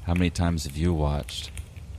How many times have you watched?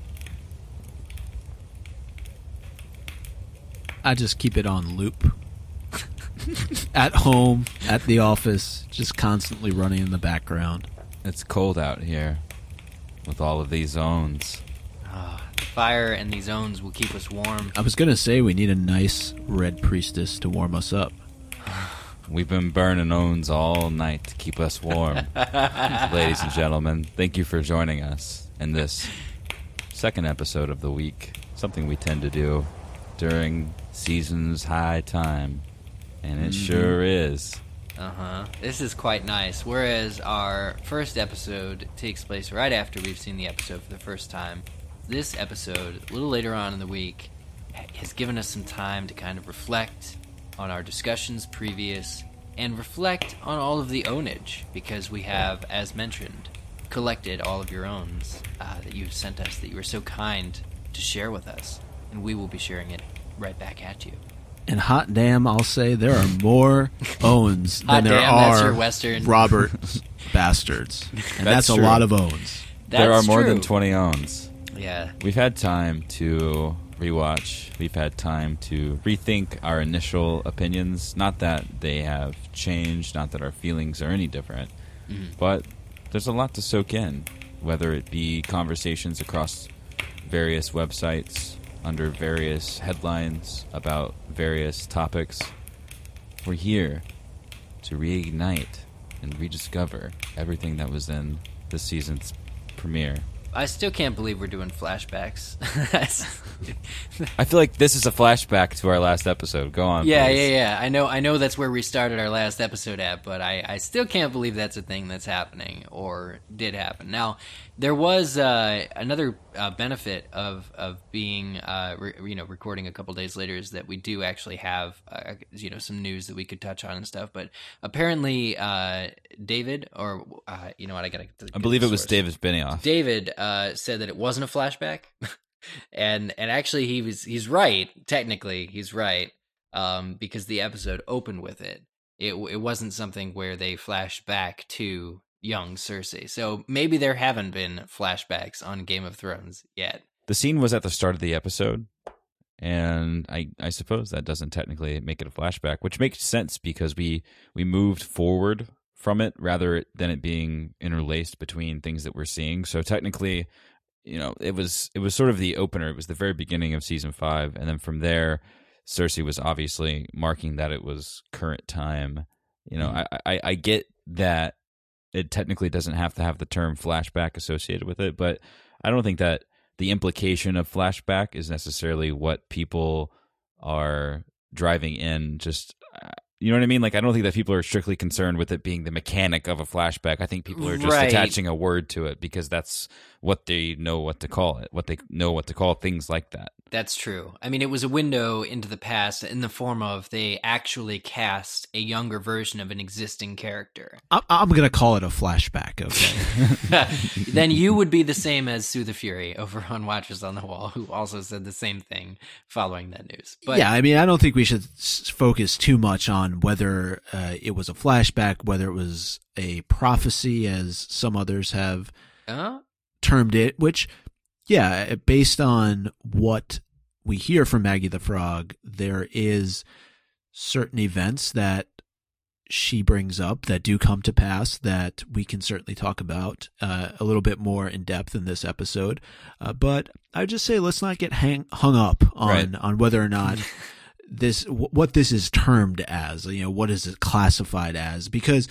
I just keep it on loop. At home, at the office, just constantly running in the background. It's cold out here with all of these zones. The fire and these zones will keep us warm. I was going to say we need a nice red priestess to warm us up. We've been burning owns all night to keep us warm. Ladies and gentlemen, thank you for joining us in this second episode of the week. Something we tend to do during season's high time. And it sure is. This is quite nice. Whereas our first episode takes place right after we've seen the episode for the first time, this episode, a little later on in the week, has given us some time to kind of reflect on our discussions previous and reflect on all of the ownage, because we have, as mentioned, collected all of your owns that you sent us, that you were so kind to share with us, and we will be sharing it right back at you. And hot damn, I'll say there are more owns than there that's your are Western Robert bastards. And that's a true. lot of owns. There are more true. than 20 owns. Yeah. We've had time to rewatch. We've had time to rethink our initial opinions. Not that they have changed, not that our feelings are any different, but there's a lot to soak in, whether it be conversations across various websites, under various headlines about various topics. We're here to reignite and rediscover everything that was in this season's premiere. I still can't believe we're doing flashbacks. I feel like this is a flashback to our last episode. Go on, please. Yeah. I know that's where we started our last episode at, but I still can't believe that's a thing that's happening or did happen. Now, there was another benefit of being recording a couple days later is that we do actually have some news that we could touch on and stuff. But apparently, David, or I believe it was David Benioff. David said that it wasn't a flashback. And actually he's right. Technically he's right, because the episode opened with it. It wasn't something where they flashed back to young Cersei. So maybe there haven't been flashbacks on Game of Thrones yet. The scene was at the start of the episode, and I suppose that doesn't technically make it a flashback, which makes sense because we moved forward from it rather than it being interlaced between things that we're seeing. So technically, it was sort of the opener. It was the very beginning of season 5, and then from there, Cersei was obviously marking that it was current time. I get that it technically doesn't have to have the term flashback associated with it, but I don't think that the implication of flashback is necessarily what people are driving in. Just you know what I mean? Like, I don't think that people are strictly concerned with it being the mechanic of a flashback. I think people are just attaching a word to it because that's what they know what to call it, what they know what to call things like that. That's true. I mean, it was a window into the past in the form of they actually cast a younger version of an existing character. I'm going to call it a flashback, okay? Then you would be the same as Sue the Fury over on Watchers on the Wall, who also said the same thing following that news. But yeah, I mean, I don't think we should focus too much on whether it was a flashback, whether it was a prophecy, as some others have termed it, which, yeah, based on what we hear from Maggie the Frog, there is certain events that she brings up that do come to pass that we can certainly talk about a little bit more in depth in this episode. But I would just say let's not get hung up on whether or not what this is termed as, what is it classified as? Because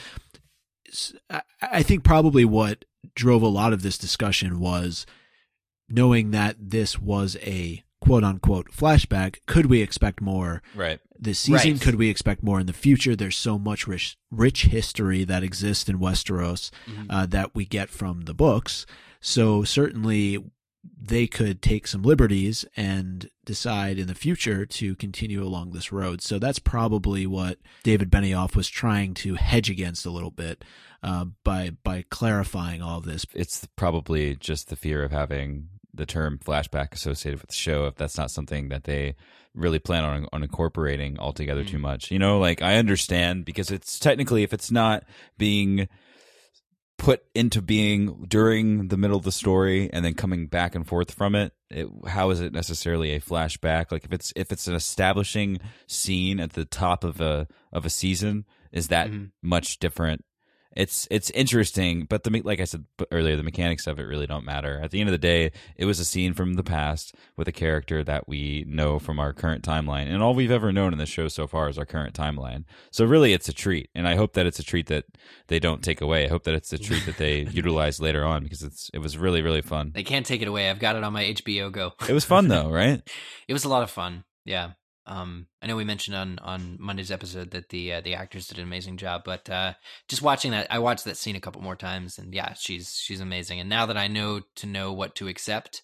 I think probably what drove a lot of this discussion was knowing that this was a quote-unquote flashback. Could we expect more this season? Right. Could we expect more in the future? There's so much rich history that exists in Westeros that we get from the books. So certainly they could take some liberties and decide in the future to continue along this road. So that's probably what David Benioff was trying to hedge against a little bit by clarifying all of this. It's probably just the fear of having the term flashback associated with the show, if that's not something that they really plan on incorporating altogether too much. I understand, because it's technically, if it's not being put into being during the middle of the story and then coming back and forth from it, how is it necessarily a flashback? Like if it's an establishing scene at the top of a season, is that much different? It's interesting, but like I said earlier, the mechanics of it really don't matter. At the end of the day, it was a scene from the past with a character that we know from our current timeline, and all we've ever known in the show so far is our current timeline. So really, it's a treat, and I hope that it's a treat that they don't take away. I hope that it's a treat that they utilize later on, because it was really, really fun. They can't take it away. I've got it on my HBO Go. It was fun though, right? It was a lot of fun. Yeah. I know we mentioned on Monday's episode that the actors did an amazing job, but just watching that, I watched that scene a couple more times, and yeah, she's amazing. And now that I know what to accept,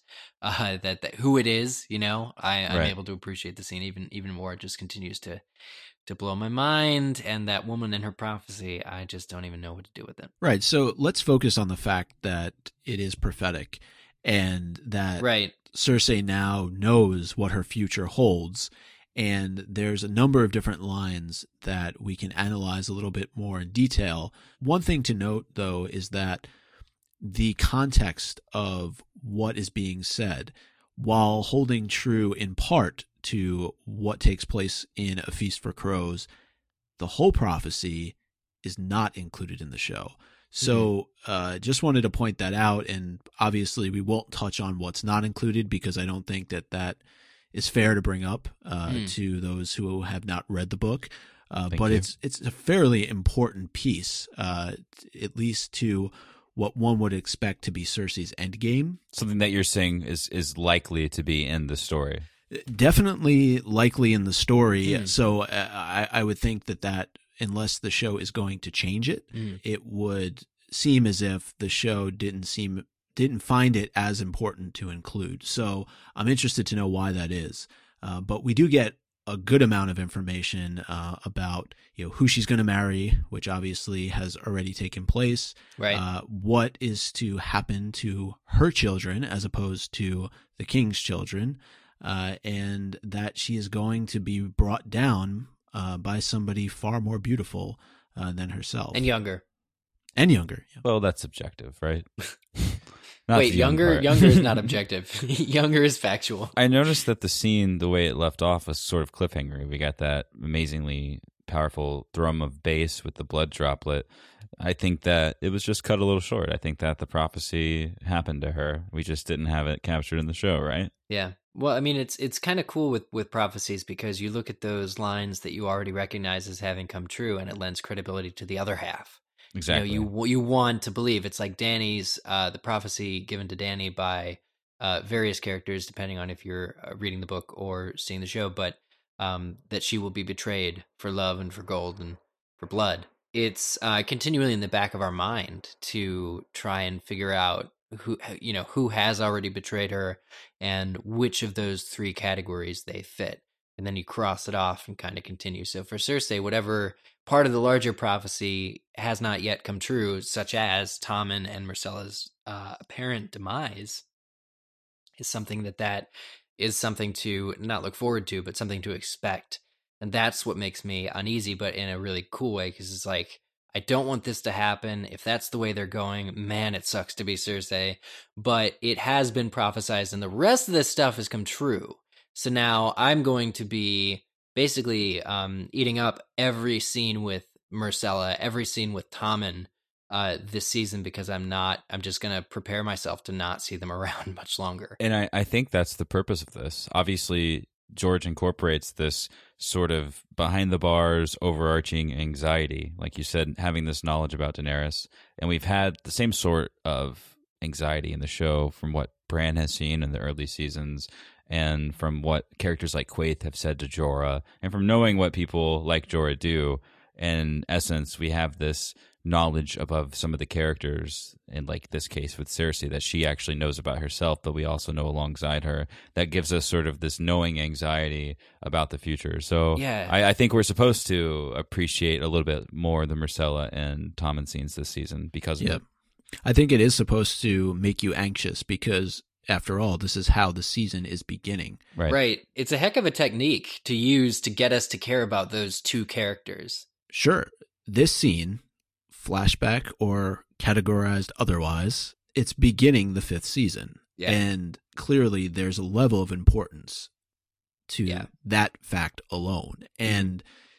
that who it is, I'm right. able to appreciate the scene even more. It just continues to blow my mind, and that woman and her prophecy, I just don't even know what to do with it. Right. So let's focus on the fact that it is prophetic, and that Cersei now knows what her future holds. And there's a number of different lines that we can analyze a little bit more in detail. One thing to note, though, is that the context of what is being said, while holding true in part to what takes place in A Feast for Crows, the whole prophecy is not included in the show. So just wanted to point that out. And obviously we won't touch on what's not included, because I don't think that is fair to bring up to those who have not read the book. But it's a fairly important piece, at least to what one would expect to be Cersei's endgame. Something that you're saying is likely to be in the story. Definitely likely in the story. So I would think that unless the show is going to change it, it would seem as if the show didn't find it as important to include. So I'm interested to know why that is. But we do get a good amount of information about who she's going to marry, which obviously has already taken place. Right. What is to happen to her children as opposed to the king's children, and that she is going to be brought down by somebody far more beautiful than herself. And younger. Yeah. Well, that's subjective, right? Wait, younger is not objective. Younger is factual. I noticed that the scene, the way it left off, was sort of cliffhanger. We got that amazingly powerful thrum of bass with the blood droplet. I think that it was just cut a little short. I think that the prophecy happened to her. We just didn't have it captured in the show, right? Yeah. Well, I mean, it's kind of cool with prophecies, because you look at those lines that you already recognize as having come true, and it lends credibility to the other half. Exactly. You want to believe. It's like Dany's the prophecy given to Dany by various characters, depending on if you're reading the book or seeing the show, but that she will be betrayed for love and for gold and for blood. It's continually in the back of our mind to try and figure out who has already betrayed her and which of those three categories they fit. And then you cross it off and kind of continue. So for Cersei, whatever part of the larger prophecy has not yet come true, such as Tommen and Myrcella's apparent demise, is something that is something to not look forward to, but something to expect. And that's what makes me uneasy, but in a really cool way, because it's like, I don't want this to happen. If that's the way they're going, man, it sucks to be Cersei. But it has been prophesized, and the rest of this stuff has come true. So now I'm going to be basically eating up every scene with Myrcella, every scene with Tommen this season, because I'm just going to prepare myself to not see them around much longer. And I think that's the purpose of this. Obviously, George incorporates this sort of behind the bars, overarching anxiety. Like you said, having this knowledge about Daenerys. And we've had the same sort of anxiety in the show from what Bran has seen in the early seasons, and from what characters like Quaithe have said to Jorah, and from knowing what people like Jorah do. In essence, we have this knowledge above some of the characters, in like this case with Cersei, that she actually knows about herself, but we also know alongside her. That gives us sort of this knowing anxiety about the future. So yeah. I think we're supposed to appreciate a little bit more the Myrcella and Tommen scenes this season because of it. I think it is supposed to make you anxious, because after all, this is how the season is beginning. Right. It's a heck of a technique to use to get us to care about those two characters. Sure. This scene, flashback or categorized otherwise, it's beginning the 5th season. Yeah. And clearly there's a level of importance to that fact alone. And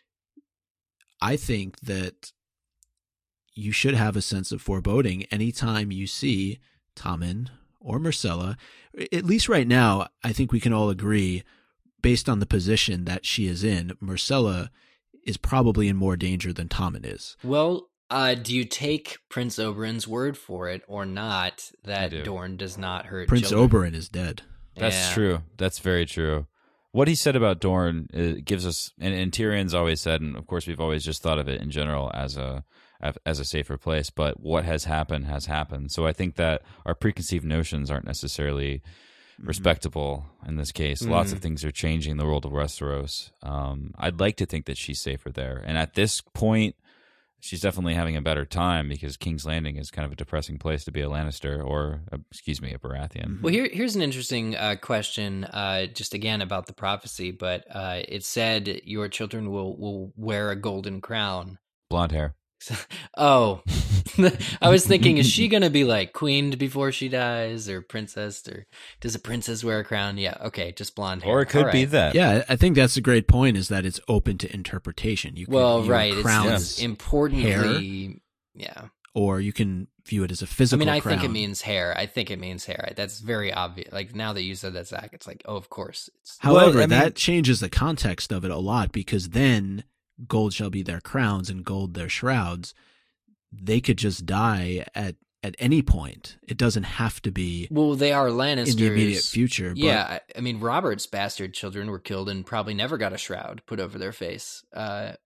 I think that you should have a sense of foreboding anytime you see Tommen or Myrcella. At least right now, I think we can all agree, based on the position that she is in, Myrcella is probably in more danger than Tommen is. Well, do you take Prince Oberyn's word for it or not that Dorne does not hurt Prince children? Oberyn is dead. That's true. That's very true. What he said about Dorne gives us, and Tyrion's always said, and of course we've always just thought of it in general as a safer place, but what has happened has happened. So I think that our preconceived notions aren't necessarily respectable in this case. Lots of things are changing in the world of Westeros. I'd like to think that she's safer there. And at this point, she's definitely having a better time because King's Landing is kind of a depressing place to be a Lannister or, a Baratheon. Well, here's an interesting question, just again about the prophecy, but it said your children will wear a golden crown. Blonde hair. Oh, I was thinking, is she going to be like queened before she dies or princess, or does a princess wear a crown? Yeah. Okay. Just blonde hair. Or it could be that. Yeah. I think that's a great point, is that it's open to interpretation. You can crown it's importantly, hair, yeah. Or you can view it as a physical crown. think it means hair. That's very obvious. Like now that you said that, Zach, it's like, oh, of course. However, that changes the context of it a lot, because then gold shall be their crowns and gold their shrouds. They could just die at any point. It doesn't have to be. Well, they are Lannisters in the immediate future. But yeah, I mean, Robert's bastard children were killed and probably never got a shroud put over their face. At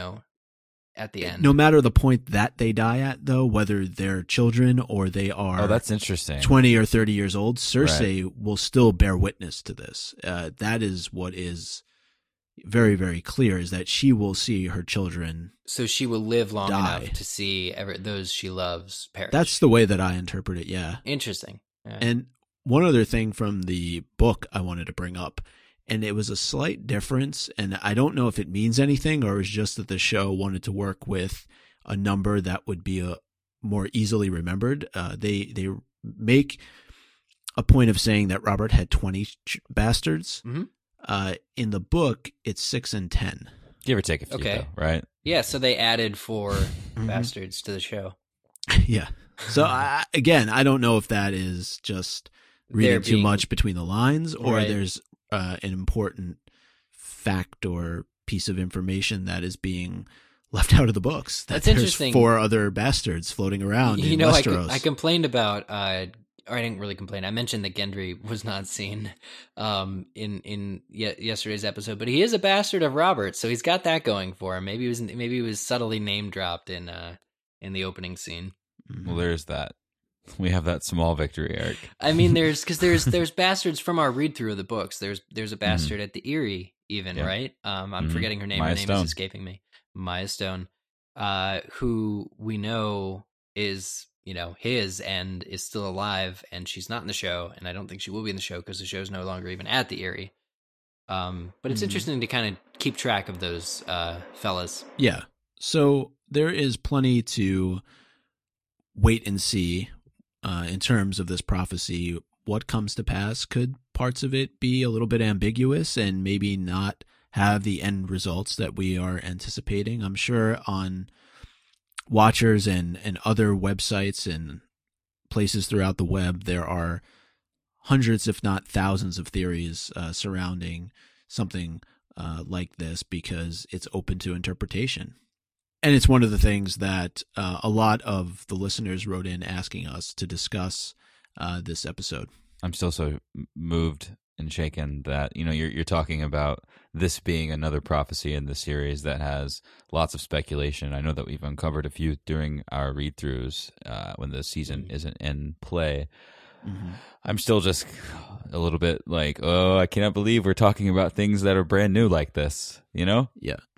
the end. No matter the point that they die at, though, whether they're children or they are that's interesting. 20 or 30 years old, Cersei will still bear witness to this. That is what is very, very clear, is that she will see her children. So she will live long enough to see those she loves perish. That's the way that I interpret it, yeah. Interesting. Yeah. And one other thing from the book I wanted to bring up, and it was a slight difference, and I don't know if it means anything or it's just that the show wanted to work with a number that would be more easily remembered. They make a point of saying that Robert had 20 bastards. Mm-hmm. In the book, it's 6 and 10. Give or take a few, though, right? Yeah, so they added 4 bastards to the show. Yeah. So, I don't know if that is just reading too much between the lines, or there's an important fact or piece of information that is being left out of the books. That's interesting. There's 4 other bastards floting around in Westeros. I complained about... or I didn't really complain. I mentioned that Gendry was not seen in yesterday's episode, but he is a bastard of Robert, so he's got that going for him. Maybe he was subtly name dropped in the opening scene. Well, there's that. We have that small victory, Eric. I mean, there's bastards from our read through of the books. There's a bastard at the Eyrie, even right. I'm forgetting her name. Maya her name Stone. is escaping me. Maya Stone, who we know is. His and is still alive, and she's not in the show, and I don't think she will be in the show because the show's no longer even at the Eyrie. But it's interesting to kind of keep track of those fellas. Yeah. So there is plenty to wait and see in terms of this prophecy. What comes to pass? Could parts of it be a little bit ambiguous and maybe not have the end results that we are anticipating? I'm sure on Watchers and other websites and places throughout the web, there are hundreds, if not thousands, of theories surrounding something like this, because it's open to interpretation. And it's one of the things that a lot of the listeners wrote in asking us to discuss this episode. I'm still so moved and shaken that you're talking about this being another prophecy in the series that has lots of speculation. I know that we've uncovered a few during our read-throughs when the season isn't in play. I'm still just a little bit like, oh, I cannot believe we're talking about things that are brand new like this, Yeah.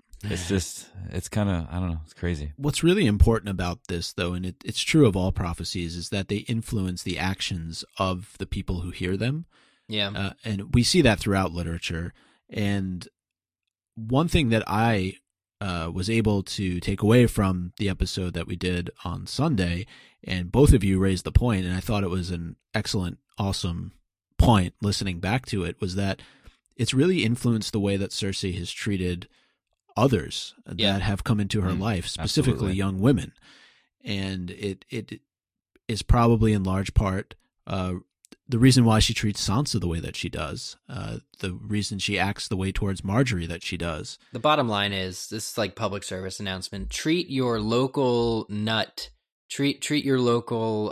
It's kind of, I don't know, it's crazy. What's really important about this, though, and it's true of all prophecies, is that they influence the actions of the people who hear them. Yeah. And we see that throughout literature. And one thing that I was able to take away from the episode that we did on Sunday, and both of you raised the point, and I thought it was an excellent, awesome point listening back to it, was that it's really influenced the way that Cersei has treated others that have come into her life, specifically absolutely. young women. And it is probably in large part the reason why she treats Sansa the way that she does, the reason she acts the way towards Marjorie that she does. The bottom line is, this is like public service announcement. Treat your local nut, treat your local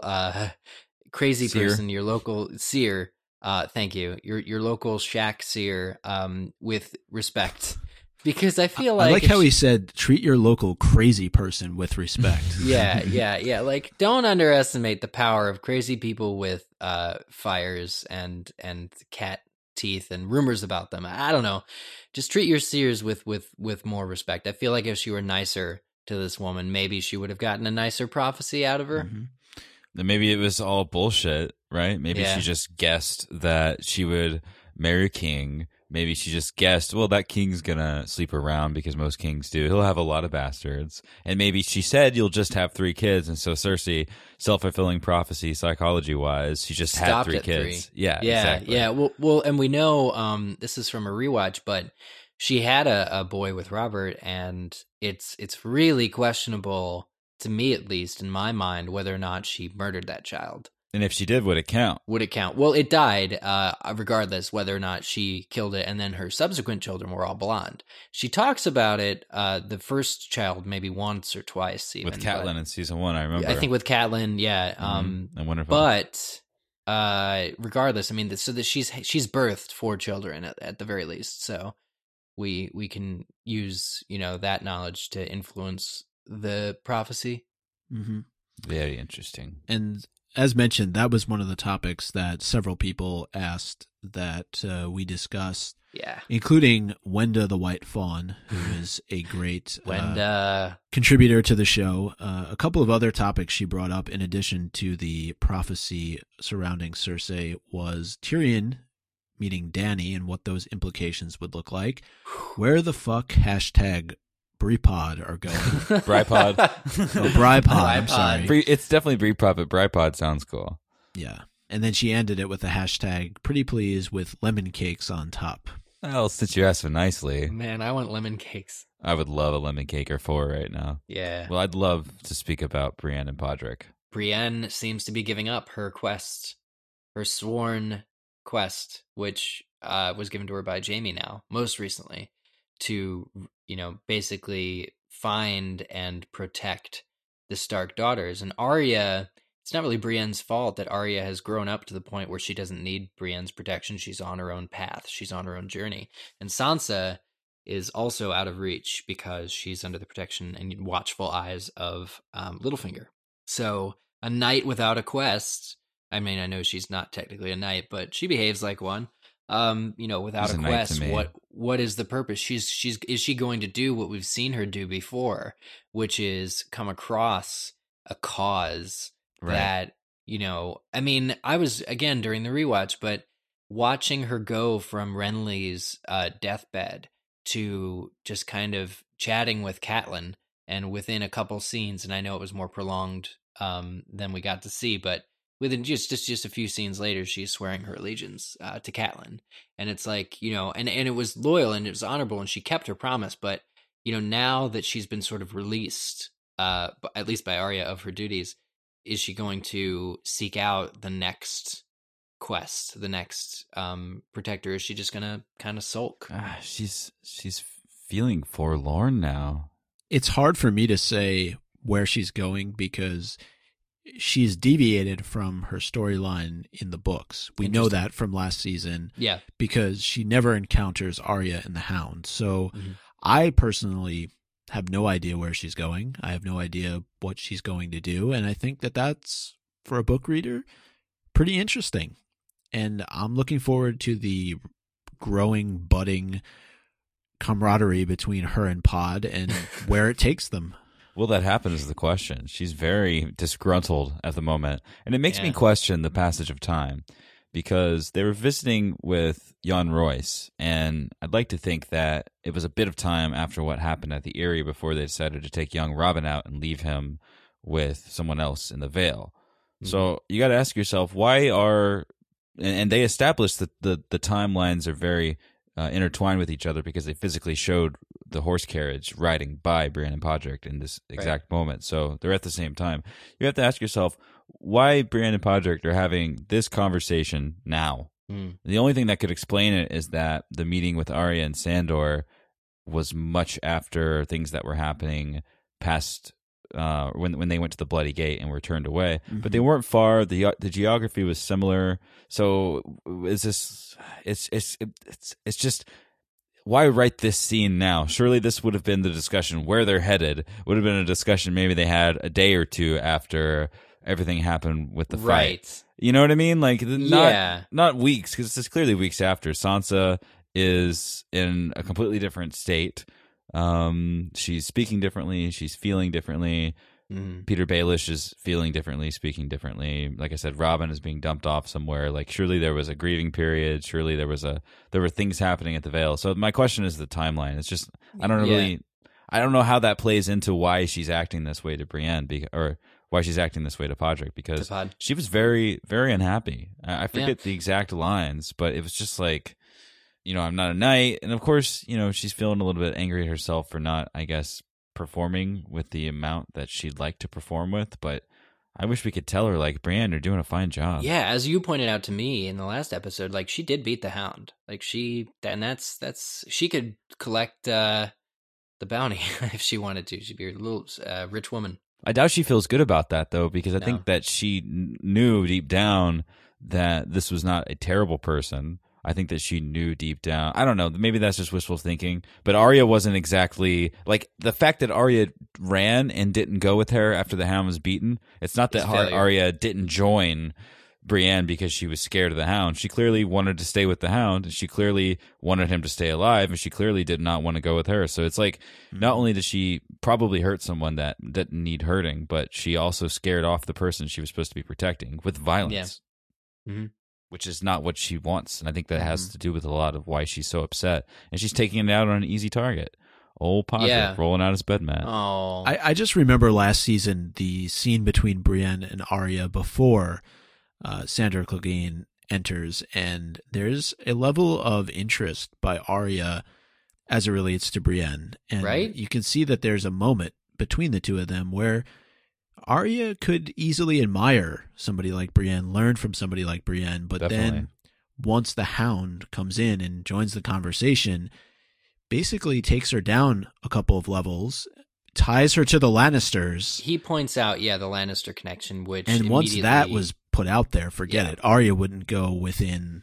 crazy seer. person, your local seer. Thank you, your local shack seer, with respect. Because I feel like... I like how he said, treat your local crazy person with respect. Yeah. Like, don't underestimate the power of crazy people with fires and cat teeth and rumors about them. I don't know. Just treat your seers with more respect. I feel like if she were nicer to this woman, maybe she would have gotten a nicer prophecy out of her. Mm-hmm. Then maybe it was all bullshit, right? Maybe she just guessed that she would marry a king. Maybe she just guessed, well, that king's gonna sleep around because most kings do. He'll have a lot of bastards. And maybe she said you'll just have 3 kids. And so Cersei, self-fulfilling prophecy, psychology-wise, she just Stopped had 3 at kids. 3. Yeah, exactly. Yeah. Well, and we know this is from a rewatch, but she had a boy with Robert, and it's really questionable, to me at least, in my mind, whether or not she murdered that child. And if she did, would it count? Would it count? Well, it died, regardless whether or not she killed it, and then her subsequent children were all blonde. She talks about it, the first child, maybe once or twice, even. With Catelyn in season 1, I remember. I think with Catelyn, yeah. I wonder if but regardless, I mean, so that she's birthed 4 children at the very least, so we can use, that knowledge to influence the prophecy. Mm-hmm. Very interesting. And as mentioned, that was one of the topics that several people asked that we discussed. Yeah. Including Wenda the White Fawn, who is a great Wenda contributor to the show. A couple of other topics she brought up in addition to the prophecy surrounding Cersei was Tyrion meeting Dany and what those implications would look like. Where the fuck #BriePod are going. Bripod. BriePod, I'm sorry. It's definitely Bripod, but Bripod sounds cool. Yeah. And then she ended it with a hashtag pretty please with lemon cakes on top. Well, since you asked so nicely. Man, I want lemon cakes. I would love a lemon cake or 4 right now. Yeah. Well, I'd love to speak about Brienne and Podrick. Brienne seems to be giving up her quest, her sworn quest, which was given to her by Jaime now, most recently, to, basically find and protect the Stark daughters. And Arya, it's not really Brienne's fault that Arya has grown up to the point where she doesn't need Brienne's protection. She's on her own path. She's on her own journey. And Sansa is also out of reach because she's under the protection and watchful eyes of Littlefinger. So a knight without a quest, I mean, I know she's not technically a knight, but she behaves like one. Without a quest, what is the purpose? Is she going to do what we've seen her do before, which is come across a cause that, I mean, I was, again, during the rewatch, but watching her go from Renly's deathbed to just kind of chatting with Catelyn, and within a couple scenes, and I know it was more prolonged than we got to see, but within just a few scenes later, she's swearing her allegiance to Catelyn. And it's like, and it was loyal and it was honorable and she kept her promise. But, now that she's been sort of released, at least by Arya, of her duties, is she going to seek out the next quest, the next protector? Is she just going to kind of sulk? She's feeling forlorn now. It's hard for me to say where she's going because she's deviated from her storyline in the books. We know that from last season. Yeah. Because she never encounters Arya and the Hound. So I personally have no idea where she's going. I have no idea what she's going to do. And I think that that's, for a book reader, pretty interesting. And I'm looking forward to the growing, budding camaraderie between her and Pod and where it takes them. Will that happen is the question. She's very disgruntled at the moment. And it makes me question the passage of time. because they were visiting with Jan Royce, and I'd like to think that it was a bit of time after what happened at the Eyrie before they decided to take young Robin out and leave him with someone else in the Vale. Mm-hmm. So you got to ask yourself, why are... And they established that the timelines are very intertwined with each other because they physically showed the horse carriage riding by Brienne and Podrick in this exact moment. So they're at the same time. You have to ask yourself why Brienne and Podrick are having this conversation now. The only thing that could explain it is that the meeting with Arya and Sandor was much after things that were happening past when they went to the Bloody Gate and were turned away. Mm-hmm. But they weren't far. The geography was similar. So is this? It's just, why write this scene now? Surely this would have been the discussion where they're headed. Would have been a discussion maybe they had a day or two after everything happened with the fight. You know what I mean? Like not weeks, because it's clearly weeks after. Sansa is in a completely different state. She's speaking differently. She's feeling differently. Peter Baelish is feeling differently, speaking differently. Like I said, Robin is being dumped off somewhere. Like, surely there was a grieving period. Surely there were things happening at the Vale. So my question is the timeline. It's just, I don't know how that plays into why she's acting this way to Brienne, or why she's acting this way to Podrick, because she was very, very unhappy. I forget the exact lines, but it was just like, I'm not a knight. And of course, she's feeling a little bit angry at herself for not, I guess, performing with the amount that she'd like to perform with. But I wish we could tell her, like, Brienne, you're doing a fine job. Yeah, as you pointed out to me in the last episode, like, she did beat the Hound. Like, she could collect the bounty if she wanted to. She'd be a little rich woman. I doubt she feels good about that, though, because I think that she knew deep down that this was not a terrible person. I think that she knew deep down. I don't know. Maybe that's just wishful thinking. But Arya wasn't exactly... Like, the fact that Arya ran and didn't go with her after the Hound was beaten, it's not that Arya didn't join Brienne because she was scared of the Hound. She clearly wanted to stay with the Hound, and she clearly wanted him to stay alive, and she clearly did not want to go with her. So it's like, not only did she probably hurt someone that didn't need hurting, but she also scared off the person she was supposed to be protecting with violence. Yeah. Mm-hmm. Which is not what she wants. And I think that has to do with a lot of why she's so upset. And she's taking it out on an easy target. Old Podrick rolling out his bed mat. Oh. I just remember last season, the scene between Brienne and Arya before Sandor Clegane enters. And there's a level of interest by Arya as it relates to Brienne. And you can see that there's a moment between the two of them where Arya could easily admire somebody like Brienne, learn from somebody like Brienne, but then once the Hound comes in and joins the conversation, basically takes her down a couple of levels, ties her to the Lannisters. He points out, the Lannister connection, and once that was put out there, forget it. Arya wouldn't go within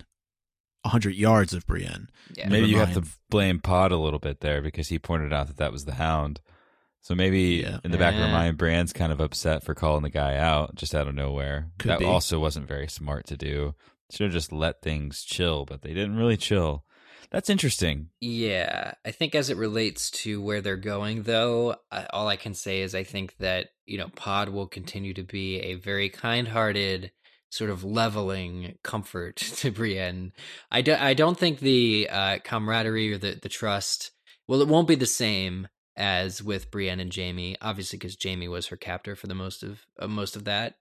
100 yards of Brienne. Yeah. Maybe you have to blame Pod a little bit there, because he pointed out that was the Hound. So maybe in the back of her mind, Brienne's kind of upset for calling the guy out just out of nowhere. That also wasn't very smart to do. Should have just let things chill, but they didn't really chill. That's interesting. Yeah. I think as it relates to where they're going, though, all I can say is I think that, Pod will continue to be a very kind-hearted, sort of leveling comfort to Brienne. I don't think the camaraderie or the trust, well, it won't be the same as with Brienne and Jaime, obviously, because Jaime was her captor for the most of that.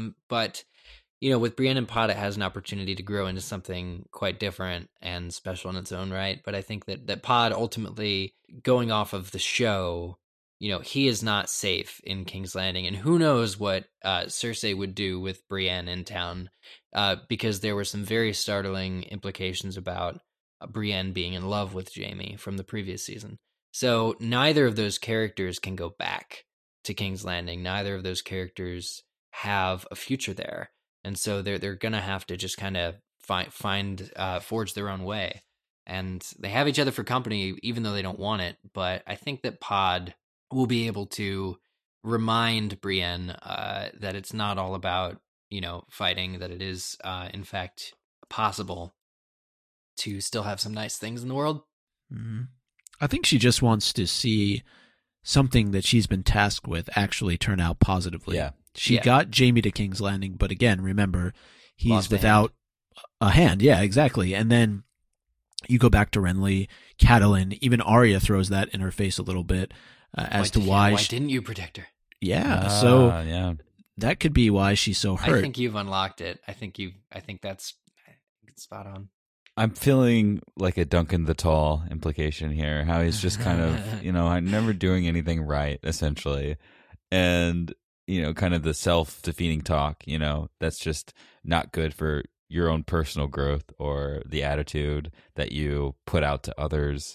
But with Brienne and Pod, it has an opportunity to grow into something quite different and special in its own right. But I think that Pod, ultimately, going off of the show, he is not safe in King's Landing, and who knows what Cersei would do with Brienne in town, because there were some very startling implications about Brienne being in love with Jaime from the previous season. So neither of those characters can go back to King's Landing. Neither of those characters have a future there. And so they're going to have to just kind of forge their own way. And they have each other for company, even though they don't want it. But I think that Pod will be able to remind Brienne that it's not all about, fighting, that it is, in fact, possible to still have some nice things in the world. Mm-hmm. I think she just wants to see something that she's been tasked with actually turn out positively. Yeah. She got Jaime to King's Landing, but again, remember, he's without a hand. Yeah, exactly. And then you go back to Renly, Catelyn, even Arya throws that in her face a little bit as to why. Why didn't you protect her? Yeah, that could be why she's so hurt. I think you've unlocked it. I think that's spot on. I'm feeling like a Duncan the Tall implication here. How he's just kind of, I'm never doing anything right, essentially, and kind of the self-defeating talk. That's just not good for your own personal growth or the attitude that you put out to others.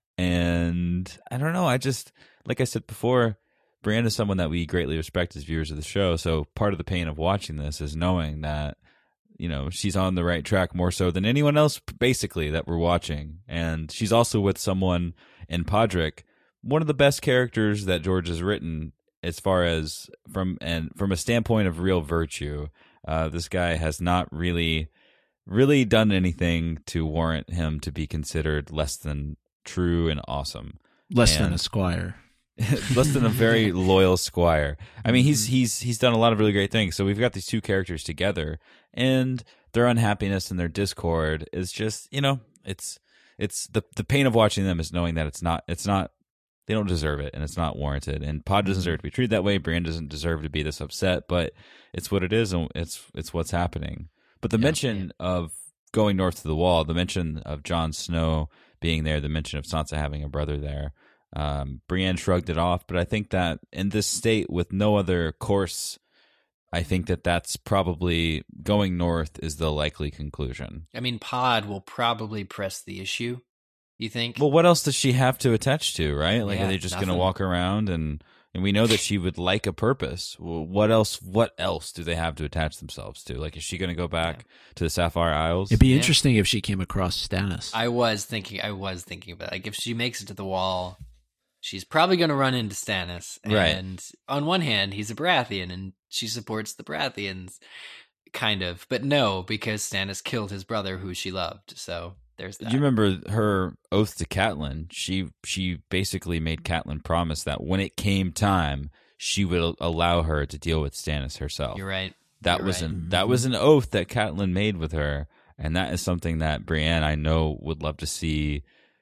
And I don't know. I just, like I said before, Brienne is someone that we greatly respect as viewers of the show. So part of the pain of watching this is knowing that, she's on the right track more so than anyone else, basically, that we're watching. And she's also with someone in Podrick, one of the best characters that George has written as far as from a standpoint of real virtue. This guy has not really done anything to warrant him to be considered less than true and awesome. Less than a squire. Less than a very loyal squire. I mean, he's done a lot of really great things. So we've got these two characters together, and their unhappiness and their discord is just, it's the pain of watching them is knowing that it's not they don't deserve it, and it's not warranted. And Pod doesn't deserve to be treated that way. Brienne doesn't deserve to be this upset, but it's what it is, and it's what's happening. But the mention of going north to the Wall, the mention of Jon Snow being there, the mention of Sansa having a brother there, Brienne shrugged it off. But I think that in this state with no other course, I think that that's probably going north is the likely conclusion. I mean, Pod will probably press the issue, you think? Well, what else does she have to attach to, right? Like, are they just going to walk around and we know that she would like a purpose. Well, what else do they have to attach themselves to? Like, is she going to go back to the Sapphire Isles? It'd be interesting if she came across Stannis. I was thinking about it. Like, if she makes it to the Wall, she's probably going to run into Stannis. And on one hand, he's a Baratheon, and she supports the Baratheons, kind of. But no, because Stannis killed his brother, who she loved. So there's that. Do you remember her oath to Catelyn? She basically made Catelyn promise that when it came time, she would allow her to deal with Stannis herself. You're right. That was an oath that Catelyn made with her, and that is something that Brienne, I know, would love to see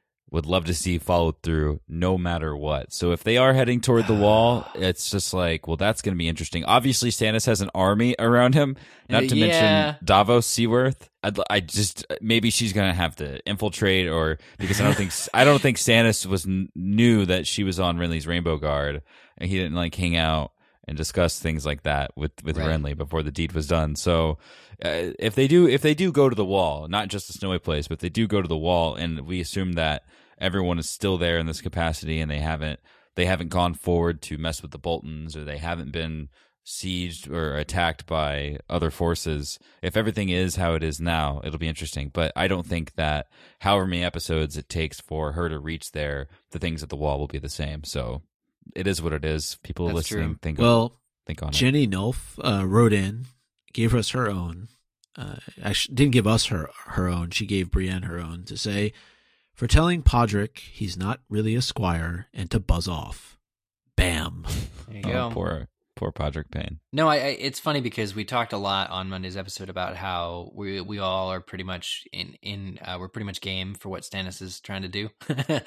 followed through no matter what. So if they are heading toward the Wall, it's just like, well, that's going to be interesting. Obviously, Stannis has an army around him, not to mention Davos Seaworth. I just, maybe she's going to have to infiltrate, or because I don't think Stannis knew that she was on Renly's Rainbow Guard, and he didn't like hang out and discuss things like that with Renly before the deed was done. So if they do go to the Wall, not just the Snowy Place, but they do go to the Wall, and we assume that everyone is still there in this capacity, and they haven't gone forward to mess with the Boltons, or they haven't been sieged or attacked by other forces. If everything is how it is now, it'll be interesting. But I don't think that however many episodes it takes for her to reach there, the things at the Wall will be the same. So it is what it is. People listening think on it. Jenny Nulf wrote in, gave us her own. Actually, didn't give us her own. She gave Brienne her own to say, for telling Podrick he's not really a squire, and to buzz off. Bam. There you go. Poor Podrick Payne. No, it's funny because we talked a lot on Monday's episode about how we all are pretty much we're pretty much game for what Stannis is trying to do.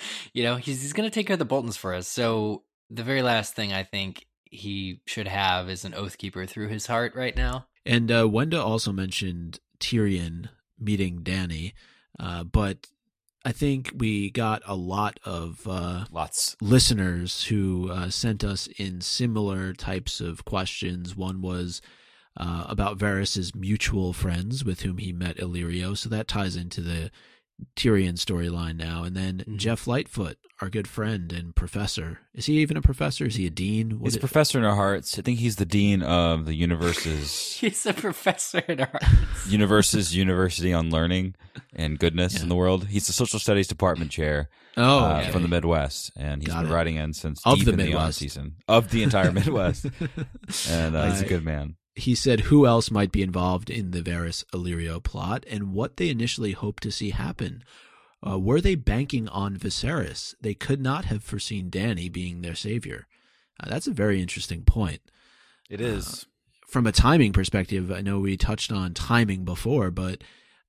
He's going to take care of the Boltons for us. So the very last thing I think he should have is an Oathkeeper through his heart right now. And Wenda also mentioned Tyrion meeting Dany, but I think we got a lot of listeners who sent us in similar types of questions. One was about Varys' mutual friends with whom he met Illyrio, so that ties into the Tyrion storyline now. And then Jeff Lightfoot, our good friend and professor. Is he even a professor? Is he a dean? He's a professor in our hearts. I think he's the dean of the universe's... He's a professor in our hearts. Universe's University on Learning and Goodness in the World. He's the social studies department chair from the Midwest. And he's been writing in since deep in the on-season. Of the entire Midwest. And he's a good man. He said who else might be involved in the Varys Illyrio plot and what they initially hoped to see happen. Were they banking on Viserys? They could not have foreseen Dany being their savior. That's a very interesting point. It is. From a timing perspective, I know we touched on timing before, but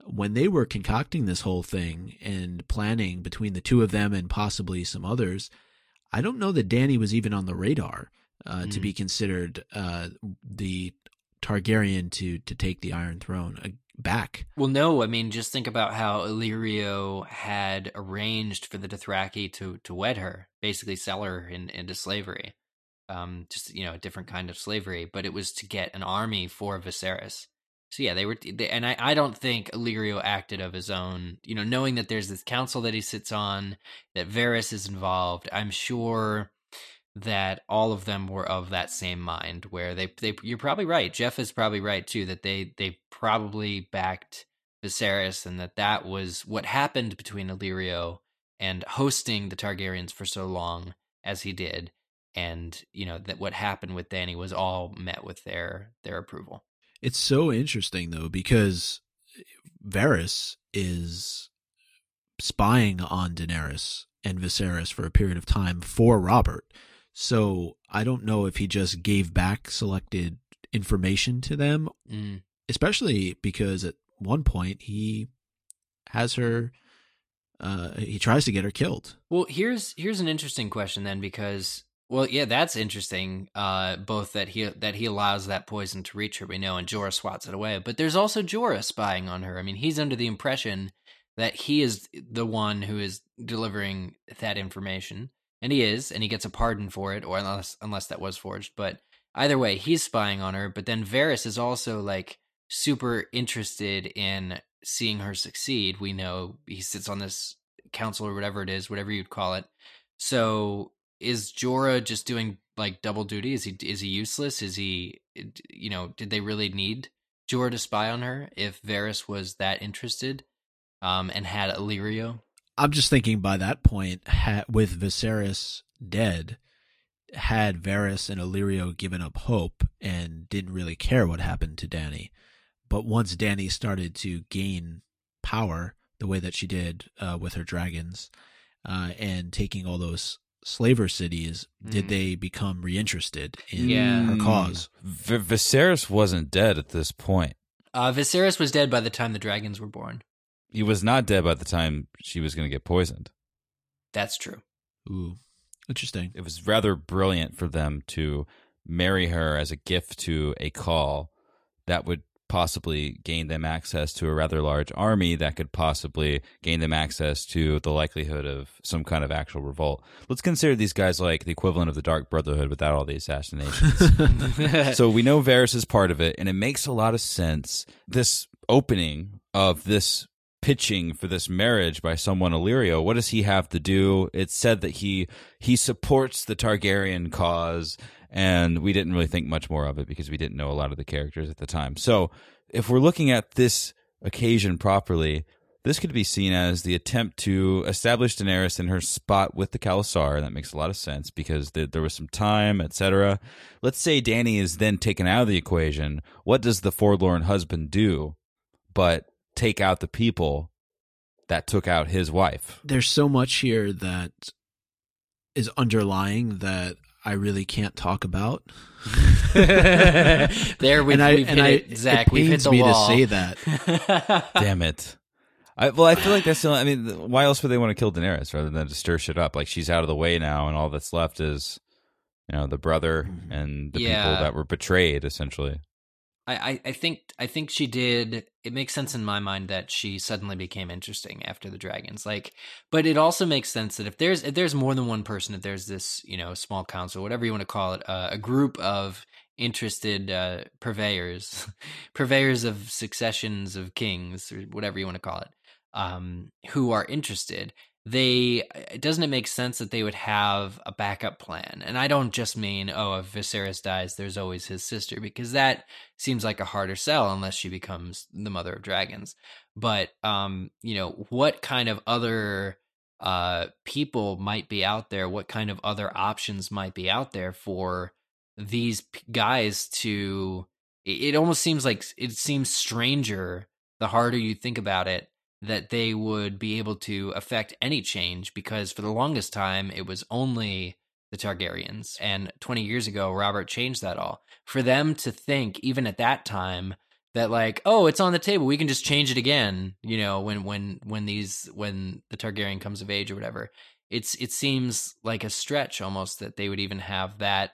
when they were concocting this whole thing and planning between the two of them and possibly some others, I don't know that Dany was even on the radar to be considered the Targaryen to take the Iron Throne back. Well, no, I mean, just think about how Illyrio had arranged for the Dothraki to wed her, basically sell her into slavery. Just, a different kind of slavery, but it was to get an army for Viserys. So yeah, and I don't think Illyrio acted of his own, knowing that there's this council that he sits on, that Varys is involved. I'm sure that all of them were of that same mind, where you're probably right. Jeff is probably right too, that they probably backed Viserys, and that was what happened between Illyrio and hosting the Targaryens for so long as he did. And, that what happened with Dany was all met with their approval. It's so interesting, though, because Varys is spying on Daenerys and Viserys for a period of time for Robert. So I don't know if he just gave back selected information to them, especially because at one point he has her, he tries to get her killed. Well, here's an interesting question then, because... Well, yeah, that's interesting. Both that he allows that poison to reach her, we know, and Jorah swats it away. But there's also Jorah spying on her. I mean, he's under the impression that he is the one who is delivering that information, and he is, and he gets a pardon for it, or unless that was forged. But either way, he's spying on her. But then Varys is also super interested in seeing her succeed. We know he sits on this council or whatever it is, whatever you'd call it. So. Is Jorah just doing double duty? Is he useless? Is he, did they really need Jorah to spy on her if Varys was that interested, and had Illyrio? I'm just thinking by that point, with Viserys dead, had Varys and Illyrio given up hope and didn't really care what happened to Dany. But once Dany started to gain power the way that she did with her dragons, and taking all those slaver cities, did they become reinterested in her cause? Viserys wasn't dead at this point. Viserys was dead by the time the dragons were born. He was not dead by the time she was going to get poisoned. That's true. Ooh, interesting. It was rather brilliant for them to marry her as a gift to a call that would possibly gain them access to a rather large army that could possibly gain them access to the likelihood of some kind of actual revolt. Let's consider these guys like the equivalent of the Dark Brotherhood without all the assassinations. So we know Varys is part of it, and it makes a lot of sense. This opening of this pitching for this marriage by someone Illyrio, what does he have to do? It's said that he supports the Targaryen cause, and we didn't really think much more of it because we didn't know a lot of the characters at the time. So if we're looking at this occasion properly, this could be seen as the attempt to establish Daenerys in her spot with the Khalasar, and that makes a lot of sense because there was some time, etc. Let's say Dany is then taken out of the equation. What does the forlorn husband do but take out the people that took out his wife? There's so much here that is underlying that I really can't talk about. There we've hit it, Zach. We've hit the wall. It pains me to say that. Damn it. I feel like that's the only, why else would they want to kill Daenerys rather than to stir shit up? She's out of the way now, and all that's left is, the brother and the people that were betrayed, essentially. I think she did. It makes sense in my mind that she suddenly became interesting after the dragons. But it also makes sense that if there's more than one person, if there's this small council, whatever you want to call it, a group of interested purveyors of successions of kings, or whatever you want to call it, who are interested. Doesn't it make sense that they would have a backup plan? And I don't just mean, if Viserys dies, there's always his sister, because that seems like a harder sell unless she becomes the mother of dragons. But, what kind of other people might be out there? What kind of other options might be out there for these guys to... It almost seems stranger the harder you think about it, that they would be able to affect any change, because for the longest time, it was only the Targaryens. And 20 years ago, Robert changed that all. For them to think, even at that time, that like, oh, it's on the table, we can just change it again, you know, when the Targaryen comes of age or whatever. It seems like a stretch almost that they would even have that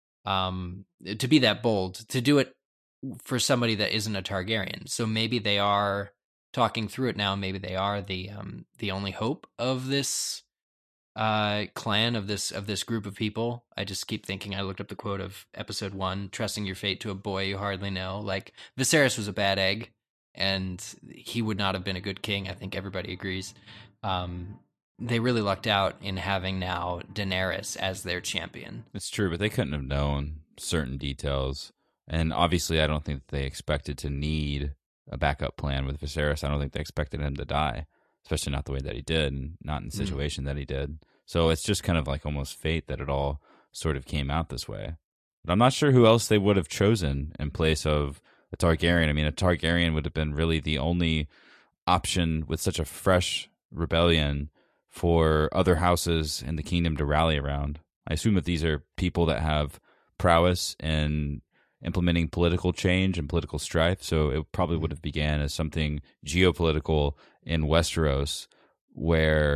to be that bold to do it for somebody that isn't a Targaryen. So maybe they are talking through it now. Maybe they are the only hope of this clan, of this group of people. I just keep thinking, I looked up the quote of episode 1, trusting your fate to a boy you hardly know. Like, Viserys was a bad egg, and he would not have been a good king. I think everybody agrees. They really lucked out in having now Daenerys as their champion. It's true, but they couldn't have known certain details. And obviously, I don't think that they expected to need a backup plan with Viserys. I don't think they expected him to die, especially not the way that he did, and not in the situation that he did. So it's just kind of like almost fate that it all sort of came out this way. But I'm not sure who else they would have chosen in place of a Targaryen. I mean, a Targaryen would have been really the only option with such a fresh rebellion for other houses in the kingdom to rally around. I assume that these are people that have prowess in implementing political change and political strife, so it probably would have began as something geopolitical in Westeros, where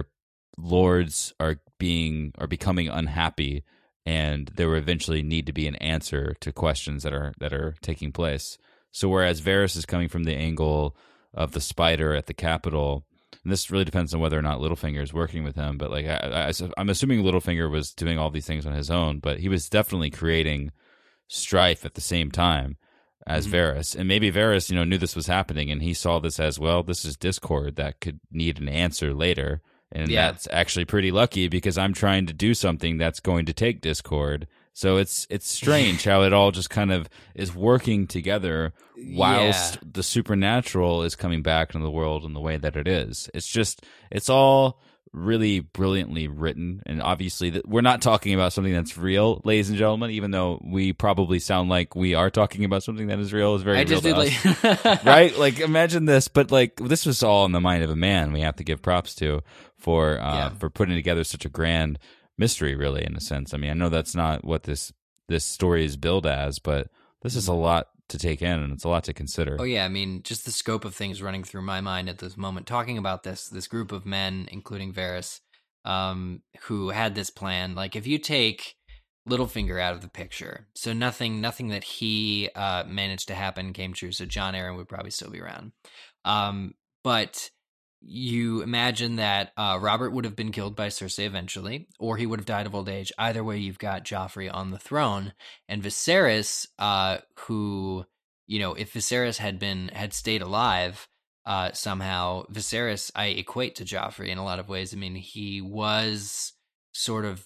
lords are becoming unhappy, and there will eventually need to be an answer to questions that are taking place. So whereas Varys is coming from the angle of the spider at the Capitol, and this really depends on whether or not Littlefinger is working with him, but like I'm assuming Littlefinger was doing all these things on his own, but he was definitely creating strife at the same time as Varys. And maybe Varys, knew this was happening, and he saw this as, well, this is discord that could need an answer later. And that's actually pretty lucky, because I'm trying to do something that's going to take discord. So it's strange how it all just kind of is working together whilst the supernatural is coming back into the world in the way that it is. It's all really brilliantly written, and obviously we're not talking about something that's real, ladies and gentlemen, even though we probably sound like we are talking about something that is real. Is very real to us. Right? Like, imagine this, but like, this was all in the mind of a man. We have to give props to for putting together such a grand mystery, really, in a sense. I mean, I know that's not what this story is billed as, but this is a lot to take in, and it's a lot to consider. Oh yeah, I mean, just the scope of things running through my mind at this moment, talking about this group of men, including Varys, who had this plan. Like, if you take Littlefinger out of the picture, so nothing that he managed to happen came true, so Jon Arryn would probably still be around. But you imagine that Robert would have been killed by Cersei eventually, or he would have died of old age. Either way, you've got Joffrey on the throne, and Viserys, who, if Viserys had stayed alive somehow, Viserys I equate to Joffrey in a lot of ways. I mean, he was sort of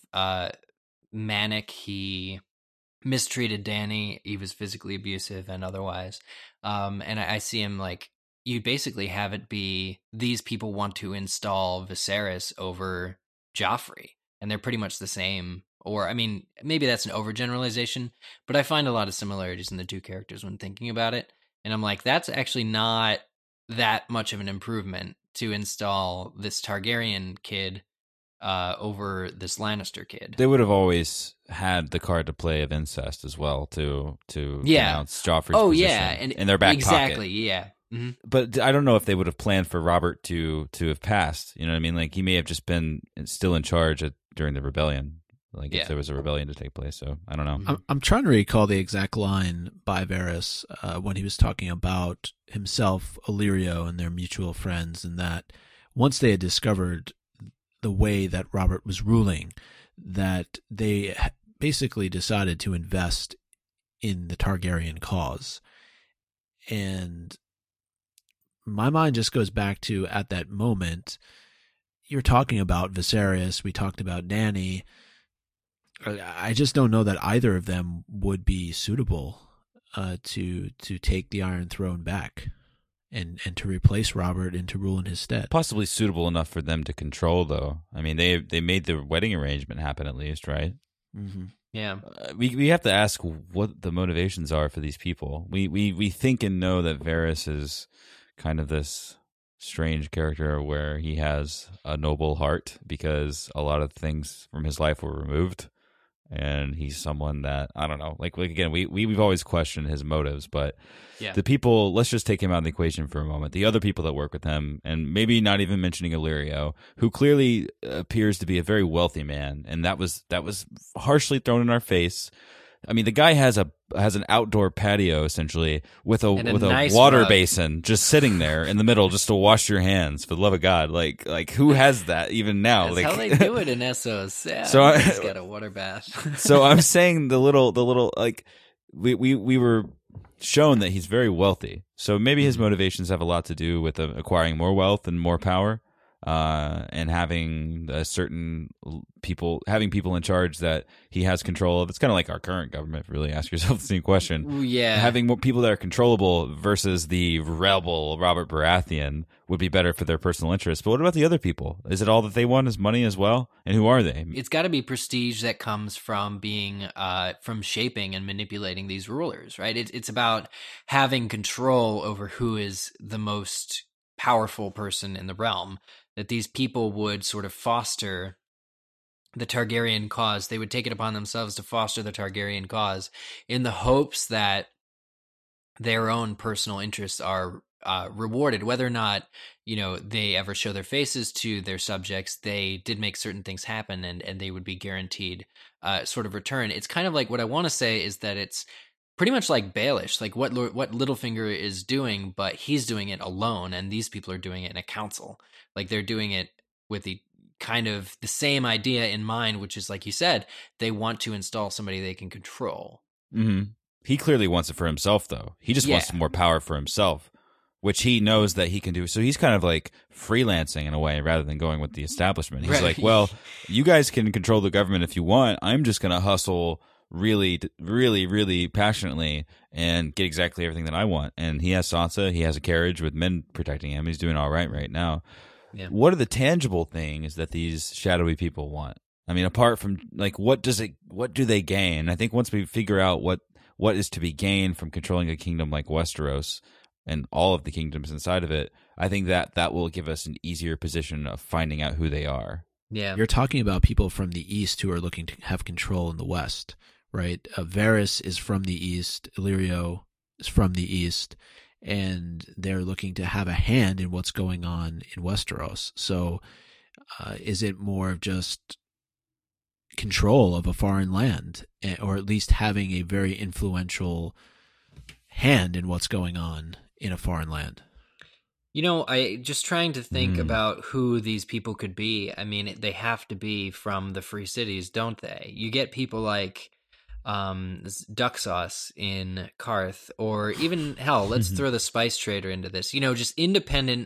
manic. He mistreated Dany. He was physically abusive and otherwise. And I see him like, you basically have it be these people want to install Viserys over Joffrey, and they're pretty much the same. Or, I mean, maybe that's an overgeneralization, but I find a lot of similarities in the two characters when thinking about it. And I'm like, that's actually not that much of an improvement to install this Targaryen kid over this Lannister kid. They would have always had the card to play of incest as well to announce Joffrey's position in their back pocket. Exactly, yeah. Mm-hmm. But I don't know if they would have planned for Robert to have passed. You know what I mean? Like, he may have just been still in charge during the rebellion. Like, if there was a rebellion to take place. So I don't know. I'm trying to recall the exact line by Varys when he was talking about himself, Illyrio, and their mutual friends, and that once they had discovered the way that Robert was ruling, that they basically decided to invest in the Targaryen cause. And my mind just goes back to, at that moment, you're talking about Viserys, we talked about Dany. I just don't know that either of them would be suitable to take the Iron Throne back and to replace Robert and to rule in his stead. Possibly suitable enough for them to control, though. I mean, they made the wedding arrangement happen, at least, right? Mm-hmm. Yeah. We have to ask what the motivations are for these people. We think and know that Varys is kind of this strange character where he has a noble heart because a lot of things from his life were removed, and he's someone that, I don't know, like again, we've always questioned his motives, but Yeah. the people, let's just take him out of the equation for a moment. The other people that work with him, and maybe not even mentioning Illyrio, who clearly appears to be a very wealthy man, and that was harshly thrown in our face. I mean, the guy has an outdoor patio essentially with a nice water rug. basin just sitting there in the middle just to wash your hands. For the love of God, like who has that even now? That's like how they do it in Essos. Yeah, So he's got a water bath. So I'm saying the little like we were shown that he's very wealthy. So maybe his motivations have a lot to do with acquiring more wealth and more power. And having having people in charge that he has control of. It's kind of like our current government, if you really ask yourself the same question. Yeah. Having more people that are controllable versus the rebel Robert Baratheon would be better for their personal interests. But what about the other people? Is it all that they want is money as well? And who are they? It's got to be prestige that comes from being, from shaping and manipulating these rulers, right? It's about having control over who is the most powerful person in the realm. That these people would sort of foster the Targaryen cause. They would take it upon themselves to foster the Targaryen cause in the hopes that their own personal interests are rewarded. Whether or not, they ever show their faces to their subjects, they did make certain things happen, and they would be guaranteed sort of return. It's kind of like, what I want to say is that it's pretty much like Baelish, like what Littlefinger is doing, but he's doing it alone, and these people are doing it in a council. Like, they're doing it with the kind of the same idea in mind, which is, like you said, they want to install somebody they can control. Mm-hmm. He clearly wants it for himself, though. He just wants more power for himself, which he knows that he can do. So he's kind of like freelancing in a way rather than going with the establishment. He's like, well, you guys can control the government if you want. I'm just going to hustle really, really, really passionately and get exactly everything that I want. And he has Sansa. He has a carriage with men protecting him. He's doing all right now. Yeah. What are the tangible things that these shadowy people want? I mean, apart from, like, what do they gain? I think once we figure out what is to be gained from controlling a kingdom like Westeros and all of the kingdoms inside of it, I think that will give us an easier position of finding out who they are. Yeah. You're talking about people from the east who are looking to have control in the west, right? Varys is from the east, Illyrio is from the east, and they're looking to have a hand in what's going on in Westeros. So is it more of just control of a foreign land, or at least having a very influential hand in what's going on in a foreign land? I just trying to think about who these people could be. I mean, they have to be from the Free Cities, don't they? You get people like Duck Sauce in Karth, or even, hell, let's throw the Spice Trader into this. Just independent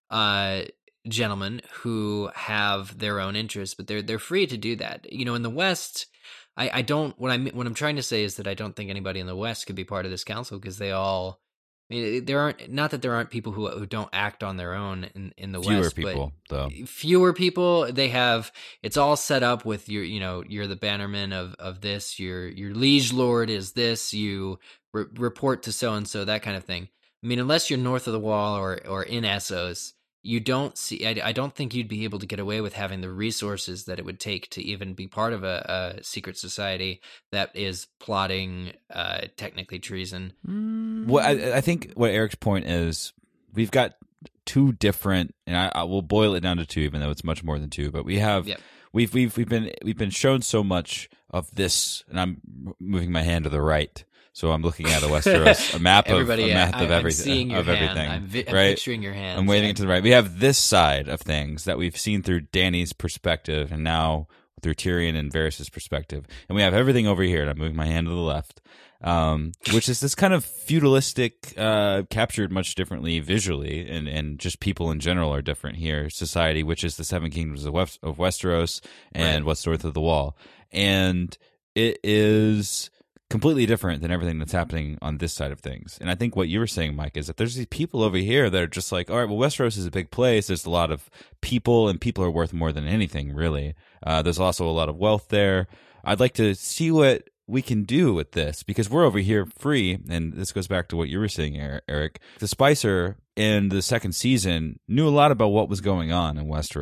gentlemen who have their own interests, but they're free to do that. In the West, I don't. What I'm trying to say is that I don't think anybody in the West could be part of this council, because they all. I mean, there aren't people who don't act on their own in the West. Fewer people, though. Fewer people. They have. It's all set up with you're the bannerman of this. Your liege lord is this. You report to so and so, that kind of thing. I mean, unless you're north of the Wall or in Essos, you don't see. I don't think you'd be able to get away with having the resources that it would take to even be part of a secret society that is plotting technically treason. Well, I think what Eric's point is, we've got two different, and I will boil it down to two, even though it's much more than two. But we have we've been shown so much of this, and I'm moving my hand to the right. So I'm looking at a Westeros, a map of everything, I'm seeing your hand. I'm right? picturing your hand. I'm waving it to the right. We have this side of things that we've seen through Dany's perspective, and now through Tyrion and Varys' perspective, and we have everything over here. And I'm moving my hand to the left, which is this kind of feudalistic, captured much differently visually, and just people in general are different here. Society, which is the Seven Kingdoms of Westeros and what's north of the Wall, and it is completely different than everything that's happening on this side of things. And I think what you were saying, Mike, is that there's these people over here that are just like, all right, well, Westeros is a big place. There's a lot of people, and people are worth more than anything, really. There's also a lot of wealth there. I'd like to see what we can do with this, because we're over here free, and this goes back to what you were saying, Eric. The Spicer in the second season knew a lot about what was going on in Westeros.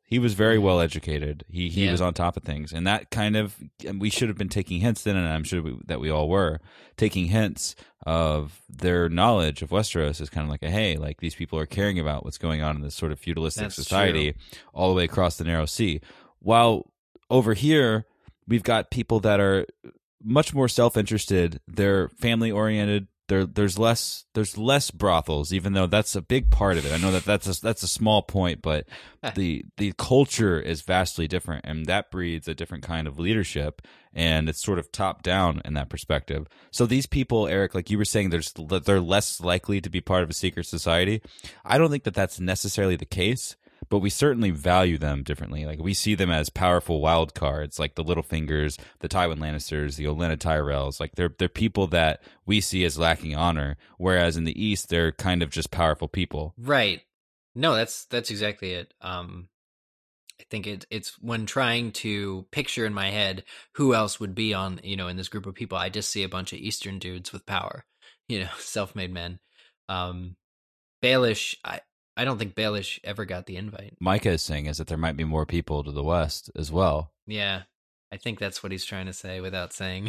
He was very well educated. He was on top of things, and that kind of, and we should have been taking hints then, and I'm sure that we all were taking hints of their knowledge of Westeros is kind of like hey, like these people are caring about what's going on in this sort of feudalistic society all the way across the Narrow Sea. While over here, we've got people that are much more self-interested. They're family-oriented. There's less brothels, even though that's a big part of it. I know that's a small point, but the culture is vastly different, and that breeds a different kind of leadership, and it's sort of top down in that perspective. So these people, Eric, like you were saying, they're less likely to be part of a secret society. I don't think that that's necessarily the case, but we certainly value them differently. Like we see them as powerful wild cards, like the Littlefingers, the Tywin Lannisters, the Olenna Tyrells. Like they're people that we see as lacking honor, whereas in the East they're kind of just powerful people. Right. No, that's exactly it. I think it's when trying to picture in my head who else would be on, in this group of people, I just see a bunch of Eastern dudes with power, self-made men. Baelish, I don't think Baelish ever got the invite. Micah is saying is that there might be more people to the west as well. Yeah, I think that's what he's trying to say without saying.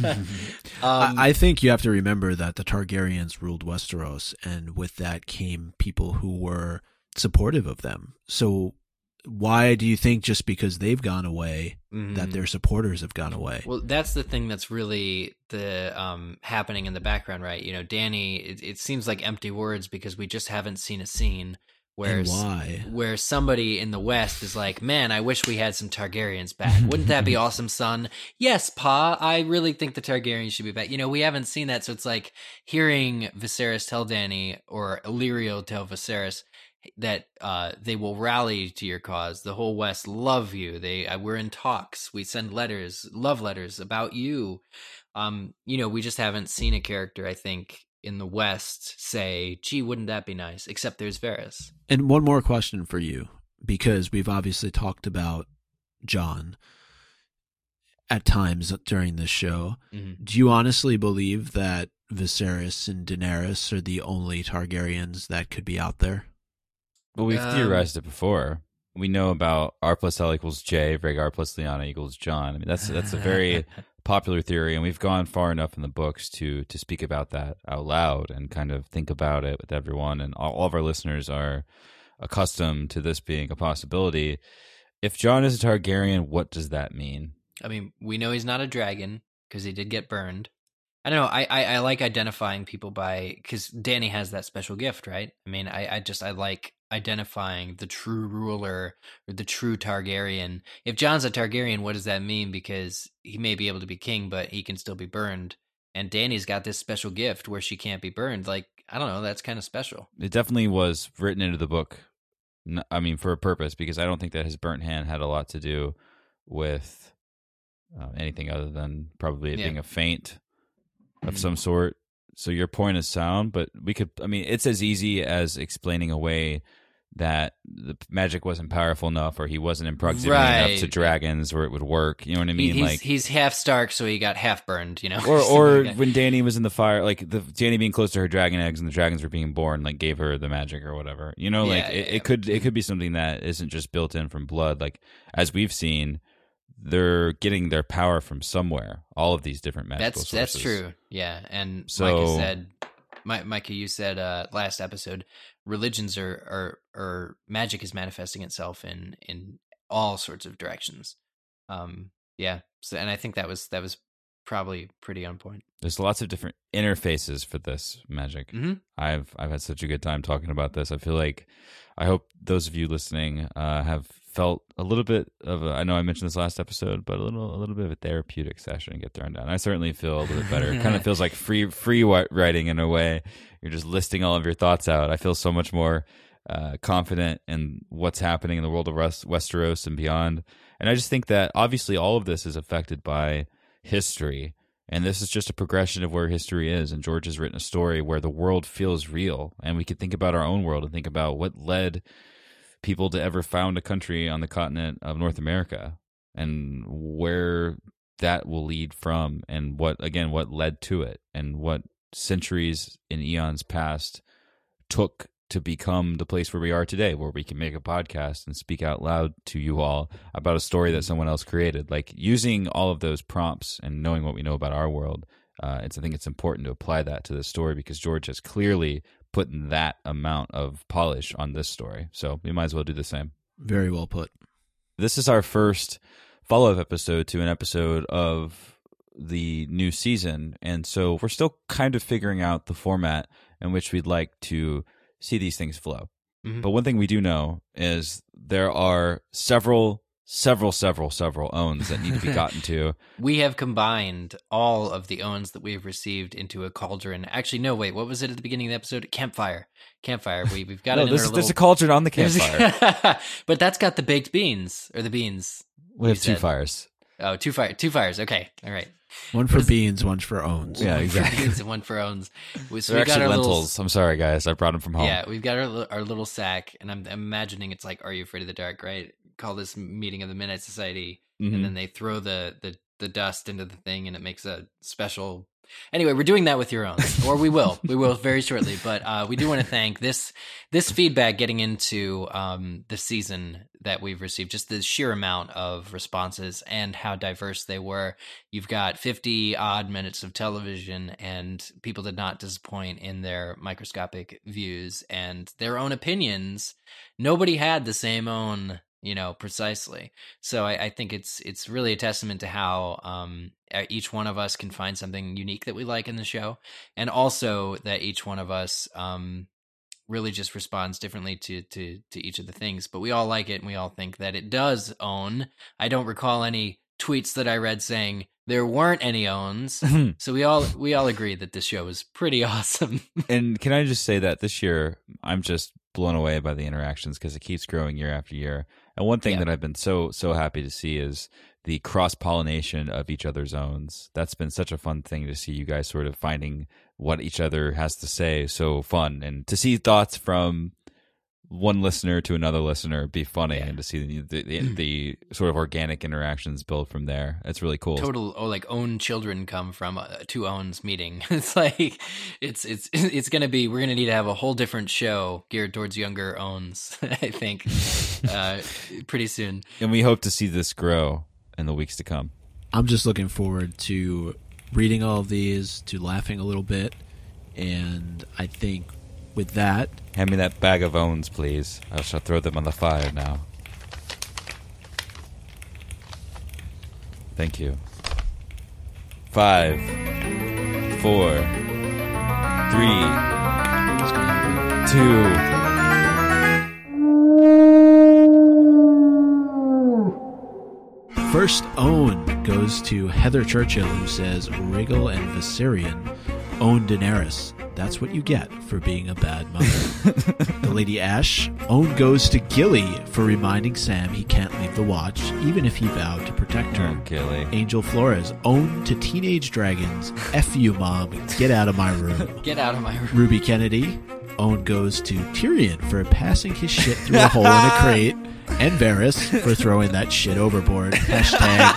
I think you have to remember that the Targaryens ruled Westeros, and with that came people who were supportive of them. So why do you think just because they've gone away that their supporters have gone away? Well, that's the thing that's really the happening in the background, right? Dany, it seems like empty words because we just haven't seen a scene where somebody in the West is like, man, I wish we had some Targaryens back. Wouldn't that be awesome, son? Yes, Pa, I really think the Targaryens should be back. We haven't seen that, so it's like hearing Viserys tell Dany or Illyrio tell Viserys that they will rally to your cause. The whole West love you. We're in talks. We send love letters about you. We just haven't seen a character, I think, in the West say, gee, wouldn't that be nice? Except there's Varys. And one more question for you, because we've obviously talked about Jon at times during this show. Mm-hmm. Do you honestly believe that Viserys and Daenerys are the only Targaryens that could be out there? Well, we've theorized it before. We know about R plus L equals J, Rhaegar plus Lyanna equals Jon. I mean, that's a very popular theory, and we've gone far enough in the books to speak about that out loud and kind of think about it with everyone. And all of our listeners are accustomed to this being a possibility. If Jon is a Targaryen, what does that mean? I mean, we know he's not a dragon because he did get burned. I don't know. I like identifying people because Dany has that special gift, right? I mean, I like identifying the true ruler or the true Targaryen. If Jon's a Targaryen, what does that mean? Because he may be able to be king, but he can still be burned. And Dany's got this special gift where she can't be burned. Like, I don't know. That's kind of special. It definitely was written into the book. I mean, for a purpose, because I don't think that his burnt hand had a lot to do with anything other than probably it being a feint of some sort. So your point is sound, but it's as easy as explaining away that the magic wasn't powerful enough or he wasn't in proximity enough to dragons where it would work. You know what I mean? He's half Stark, so he got half burned, Or when Dany was in the fire, like Dany being close to her dragon eggs and the dragons were being born, like gave her the magic or whatever. It could be something that isn't just built in from blood. Like as we've seen, they're getting their power from somewhere. All of these different magical sources. That's true. Yeah, and Micah, you said last episode, religions are magic is manifesting itself in all sorts of directions. So, and I think that was probably pretty on point. There's lots of different interfaces for this magic. Mm-hmm. I've had such a good time talking about this. I hope those of you listening have felt a little bit of I know I mentioned this last episode, but a little bit of a therapeutic session get thrown down. I certainly feel a little bit better. It kind of feels like free writing in a way. You're just listing all of your thoughts out. I feel so much more confident in what's happening in the world of Westeros and beyond. And I just think that obviously all of this is affected by history. And this is just a progression of where history is. And George has written a story where the world feels real. And we could think about our own world and think about what led people to ever found a country on the continent of North America and where that will lead from and what led to it and what centuries in eons past took to become the place where we are today, where we can make a podcast and speak out loud to you all about a story that someone else created. Like using all of those prompts and knowing what we know about our world, I think it's important to apply that to this story because George has clearly put that amount of polish on this story. So we might as well do the same. Very well put. This is our first follow-up episode to an episode of the new season, and so we're still kind of figuring out the format in which we'd like to see these things flow. Mm-hmm. But one thing we do know is there are several owns that need to be gotten to. We have combined all of the owns that we've received into a cauldron. Actually, no, wait, what was it at the beginning of the episode? Campfire. We've got it in our little... There's a cauldron on the campfire. But that's got the baked beans, or the beans. We have two fires. Oh, two fires. Okay, all right. One for beans, one for owns. Yeah, exactly. Beans and one for owns. So they're actually lentils. I'm sorry, guys. I brought them from home. Yeah, we've got our little sack, and I'm imagining it's like, Are You Afraid of the Dark, right? Call this meeting of the Midnight Society, and then they throw the dust into the thing, and it makes a special... Anyway, we're doing that with your own, or we will very shortly. But we do want to thank this feedback getting into the season that we've received, just the sheer amount of responses and how diverse they were. You've got 50 odd minutes of television, and people did not disappoint in their microscopic views and their own opinions. Nobody had the same own, precisely. So I think it's really a testament to how each one of us can find something unique that we like in the show, and also that each one of us really just responds differently to each of the things. But we all like it, and we all think that it does own. I don't recall any tweets that I read saying there weren't any owns. So we all agree that this show is pretty awesome. And can I just say that this year I'm just blown away by the interactions because it keeps growing year after year. And one thing that I've been so happy to see is the cross-pollination of each other's owns. That's been such a fun thing to see you guys sort of finding what each other has to say. So fun. And to see thoughts from one listener to another listener be funny, and to see the sort of organic interactions build from there. It's really cool. Total, like own children come from two owns meeting. It's like it's gonna be. We're gonna need to have a whole different show geared towards younger owns. I think pretty soon. And we hope to see this grow in the weeks to come. I'm just looking forward to reading all of these, to laughing a little bit, and I think with that... Hand me that bag of owns, please. I shall throw them on the fire now. Thank you. 5, 4, 3, 2... First own goes to Heather Churchill, who says, Rhaegal and Viserion own Daenerys. That's what you get for being a bad mother. The Lady Ash, own goes to Gilly for reminding Sam he can't leave the watch, even if he vowed to protect her. Oh, Gilly. Angel Flores, own to Teenage Dragons. F you, Mom. Get out of my room. Get out of my room. Ruby Kennedy, own goes to Tyrion for passing his shit through a hole in a crate. And Varys for throwing that shit overboard. Hashtag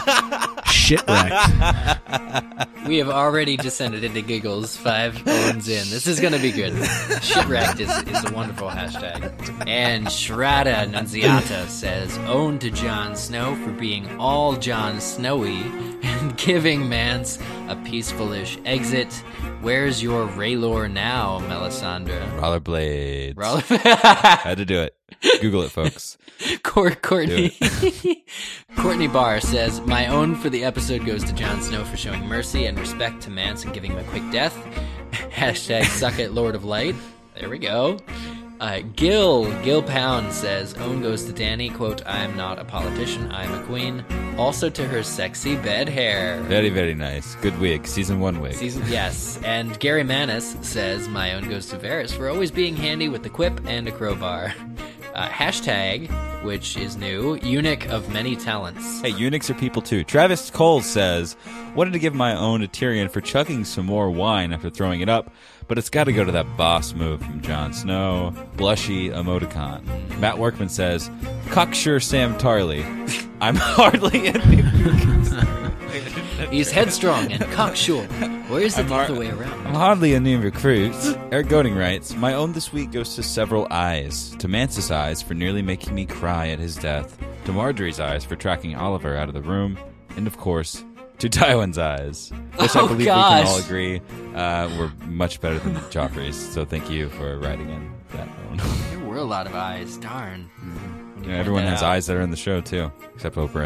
shitwrecked. We have already descended into giggles 5 owns in. This is going to be good. Shitwrecked is a wonderful hashtag. And Shradha Nunziata says, own to Jon Snow for being all Jon Snowy and giving Mance a peaceful-ish exit. Where's your Rhaelor now, Melisandre? Rollerblades. Had to do it. Google it, folks. Courtney Barr says, my own for the episode goes to Jon Snow for showing mercy and respect to Mance and giving him a quick death. Hashtag suck it, Lord of Light. There we go. Gil Pound says, own goes to Dany, quote, I'm not a politician, I'm a queen. Also to her sexy bed hair. Very, very nice. Good wig. Season 1 wig. Yes. And Gary Manis says, my own goes to Varys for always being handy with a quip and a crowbar. Hashtag, which is new, eunuch of many talents. Hey, eunuchs are people too. Travis Cole says, wanted to give my own to Tyrion for chugging some more wine after throwing it up, but it's got to go to that boss move from Jon Snow. Blushy emoticon. Matt Workman says, cocksure Sam Tarley. I'm hardly in the He's headstrong and cocksure. Or is it the other way around? I'm hardly a new recruit. Eric Golding writes, my own this week goes to several eyes. To Mance's eyes for nearly making me cry at his death. To Marjorie's eyes for tracking Oliver out of the room. And of course, to Tywin's eyes. Which I believe we can all agree were much better than Joffrey's. So thank you for writing in that one. There were a lot of eyes, darn. Yeah, everyone has eyes that are in the show too, except Oprah.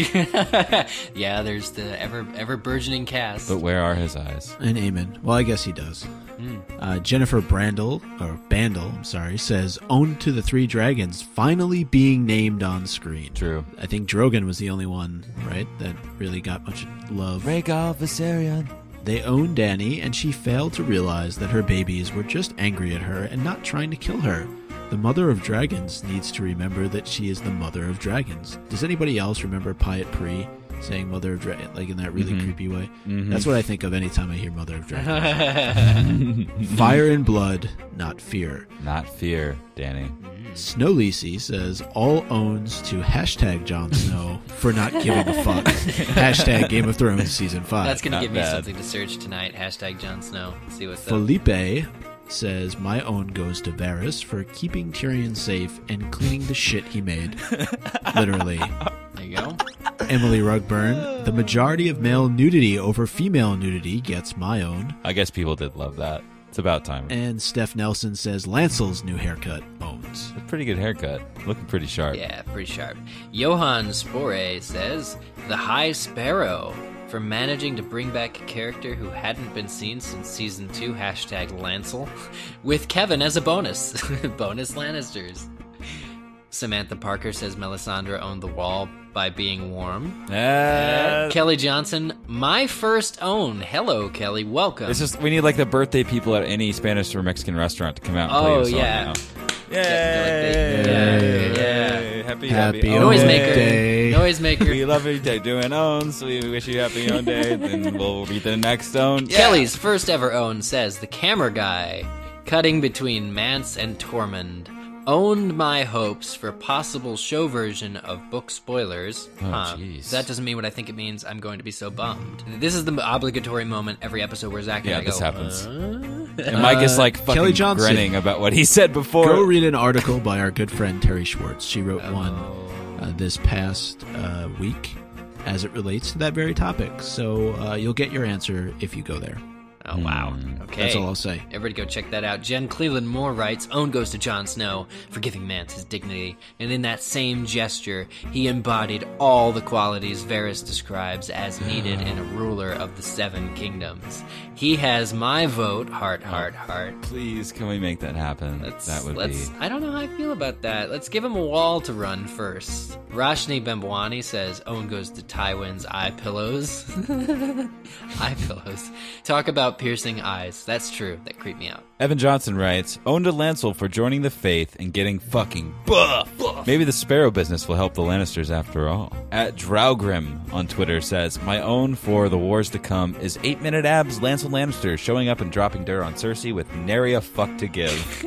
Yeah, there's the ever burgeoning cast. But where are his eyes? And Aemon. Well, I guess he does. Jennifer Bandel says, owned to the three dragons finally being named on screen. True. I think Drogon was the only one, right, that really got much love. Rhaegal Viserion. They own Dany, and she failed to realize that her babies were just angry at her and not trying to kill her. The mother of dragons needs to remember that she is the mother of dragons. Does anybody else remember Pyat Pree saying mother of dragons, like in that really creepy way? That's what I think of anytime I hear mother of dragons. Fire and blood, not fear. Not fear, Dany. Snow Lisi says, all owns to hashtag Jon Snow for not giving a fuck. Hashtag Game of Thrones Season 5. That's going to give me something to search tonight. Hashtag Jon Snow. See what's up. Felipe says, my own goes to Varys for keeping Tyrion safe and cleaning the shit he made. Literally. There you go. Emily Rugburn, the majority of male nudity over female nudity gets my own. I guess people did love that. It's about time. And Steph Nelson says, Lancel's new haircut owns. A pretty good haircut. Looking pretty sharp. Yeah, pretty sharp. Johan Spore says, the High Sparrow. For managing to bring back a character who hadn't been seen since Season 2, hashtag Lancel, with Kevin as a bonus. Bonus Lannisters. Samantha Parker says Melisandre owned the wall by being warm. Kelly Johnson, my first own. Hello, Kelly. Welcome. It's just, we need like the birthday people at any Spanish or Mexican restaurant to come out and play your song now. Yeah. Happy Noisemaker. We love you doing owns. We wish you happy own day. Then we'll read the next own. Yeah. Kelly's first ever own says, the camera guy, cutting between Mance and Tormund, owned my hopes for possible show version of book spoilers. Jeez. That doesn't mean what I think it means. I'm going to be so bummed. This is the obligatory moment every episode where Zach and I go, this happens. And Mike is like fucking Kelly Johnson, grinning about what he said before. Go read an article by our good friend Terry Schwartz. She wrote one this past week as it relates to that very topic. So you'll get your answer if you go there. Oh, wow. Okay. That's all I'll say. Everybody go check that out. Jen Cleveland Moore writes, own goes to Jon Snow for giving Mance his dignity. And in that same gesture, he embodied all the qualities Varys describes as needed in a ruler of the Seven Kingdoms. He has my vote, heart, heart, heart. Please, can we make that happen? That would be... I don't know how I feel about that. Let's give him a wall to run first. Rashni Bembwani says, own goes to Tywin's eye pillows. Eye pillows. Talk about piercing eyes. That's true. That creeped me out. Evan Johnson writes, owned to Lancel for joining the faith and getting fucking buff. Maybe the Sparrow business will help the Lannisters after all. At Draugrim on Twitter says, my own for the wars to come is 8-minute abs Lancel Lannister showing up and dropping dirt on Cersei with nary a fuck to give.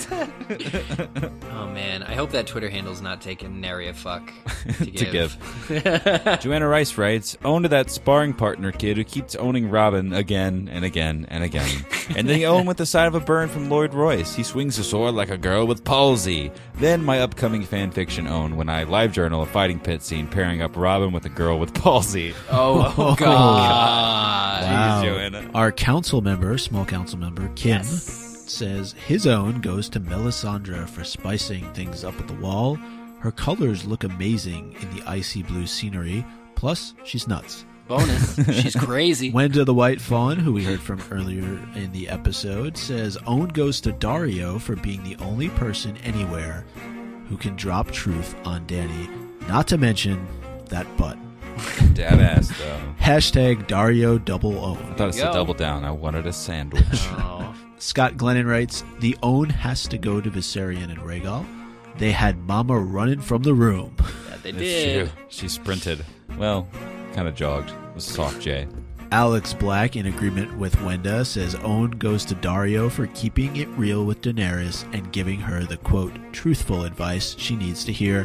Oh man, I hope that Twitter handle's not taking nary a fuck to give. Joanna Rice writes, owned to that sparring partner kid who keeps owning Robin again and again and again. And then he owned with the side of a burn from Lloyd Royce. He swings a sword like a girl with palsy. Then my upcoming fanfiction own when I live journal a fighting pit scene pairing up Robin with a girl with palsy. Oh God. Wow. Jeez, Joanna. Our small council member, Kim, says his own goes to Melisandre for spicing things up at the wall. Her colors look amazing in the icy blue scenery. Plus, she's nuts. Bonus. She's crazy. Wenda the White Fawn, who we heard from earlier in the episode, says own goes to Daario for being the only person anywhere who can drop truth on Dany. Not to mention that butt. Dad ass, though. Hashtag Daario double own. I thought it said double down. I wanted a sandwich. Scott Glennon writes, the own has to go to Viserion and Rhaegal. They had Mama running from the room. Yeah, they did. True. She sprinted. Well, kind of jogged. It was soft J. Alex Black, in agreement with Wenda, says own goes to Daario for keeping it real with Daenerys and giving her the, quote, truthful advice she needs to hear.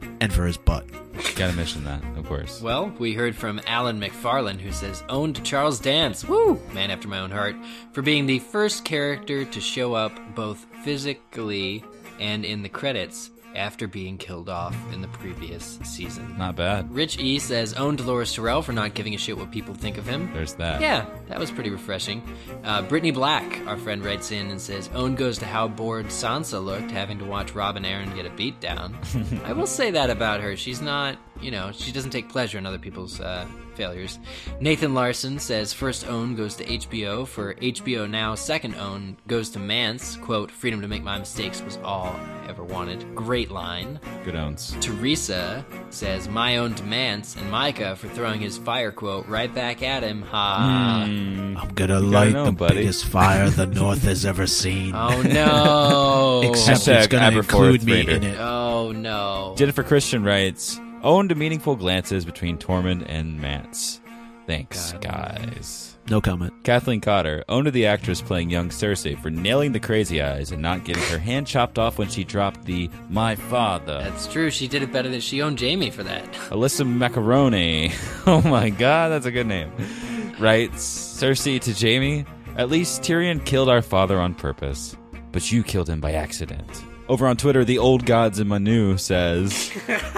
and for his butt. Gotta mention that, of course. Well, we heard from Alan McFarlane, who says, owned Charles Dance, woo, man after my own heart, for being the first character to show up both physically and in the credits after being killed off in the previous season. Not bad. Rich E says, owned Dolores Terrell for not giving a shit what people think of him. There's that. Yeah, that was pretty refreshing. Brittany Black, our friend, writes in and says, owned goes to how bored Sansa looked having to watch Rob and Aaron get a beat down. I will say that about her. She's not, she doesn't take pleasure in other people's failures. Nathan Larson says, first own goes to HBO. For HBO Now, second own goes to Mance. Quote, freedom to make my mistakes was all I ever wanted. Great line. Good owns. Teresa says, my own to Mance, and Micah for throwing his fire quote right back at him. Ha. I'm gonna light the biggest fire the North has ever seen. Oh, no. Except it's gonna include me in it. Oh, no. Jennifer Christian writes, owned to meaningful glances between Tormund and Mance. Thanks, guys. No comment. Kathleen Cotter, owned to the actress playing young Cersei for nailing the crazy eyes and not getting her hand chopped off when she dropped the "my father." That's true. She did it better than she owned Jamie for that. Alyssa Macaroni. Oh my god, that's a good name. Writes, Cersei to Jamie, at least Tyrion killed our father on purpose, but you killed him by accident. Over on Twitter, the old gods in Manu says...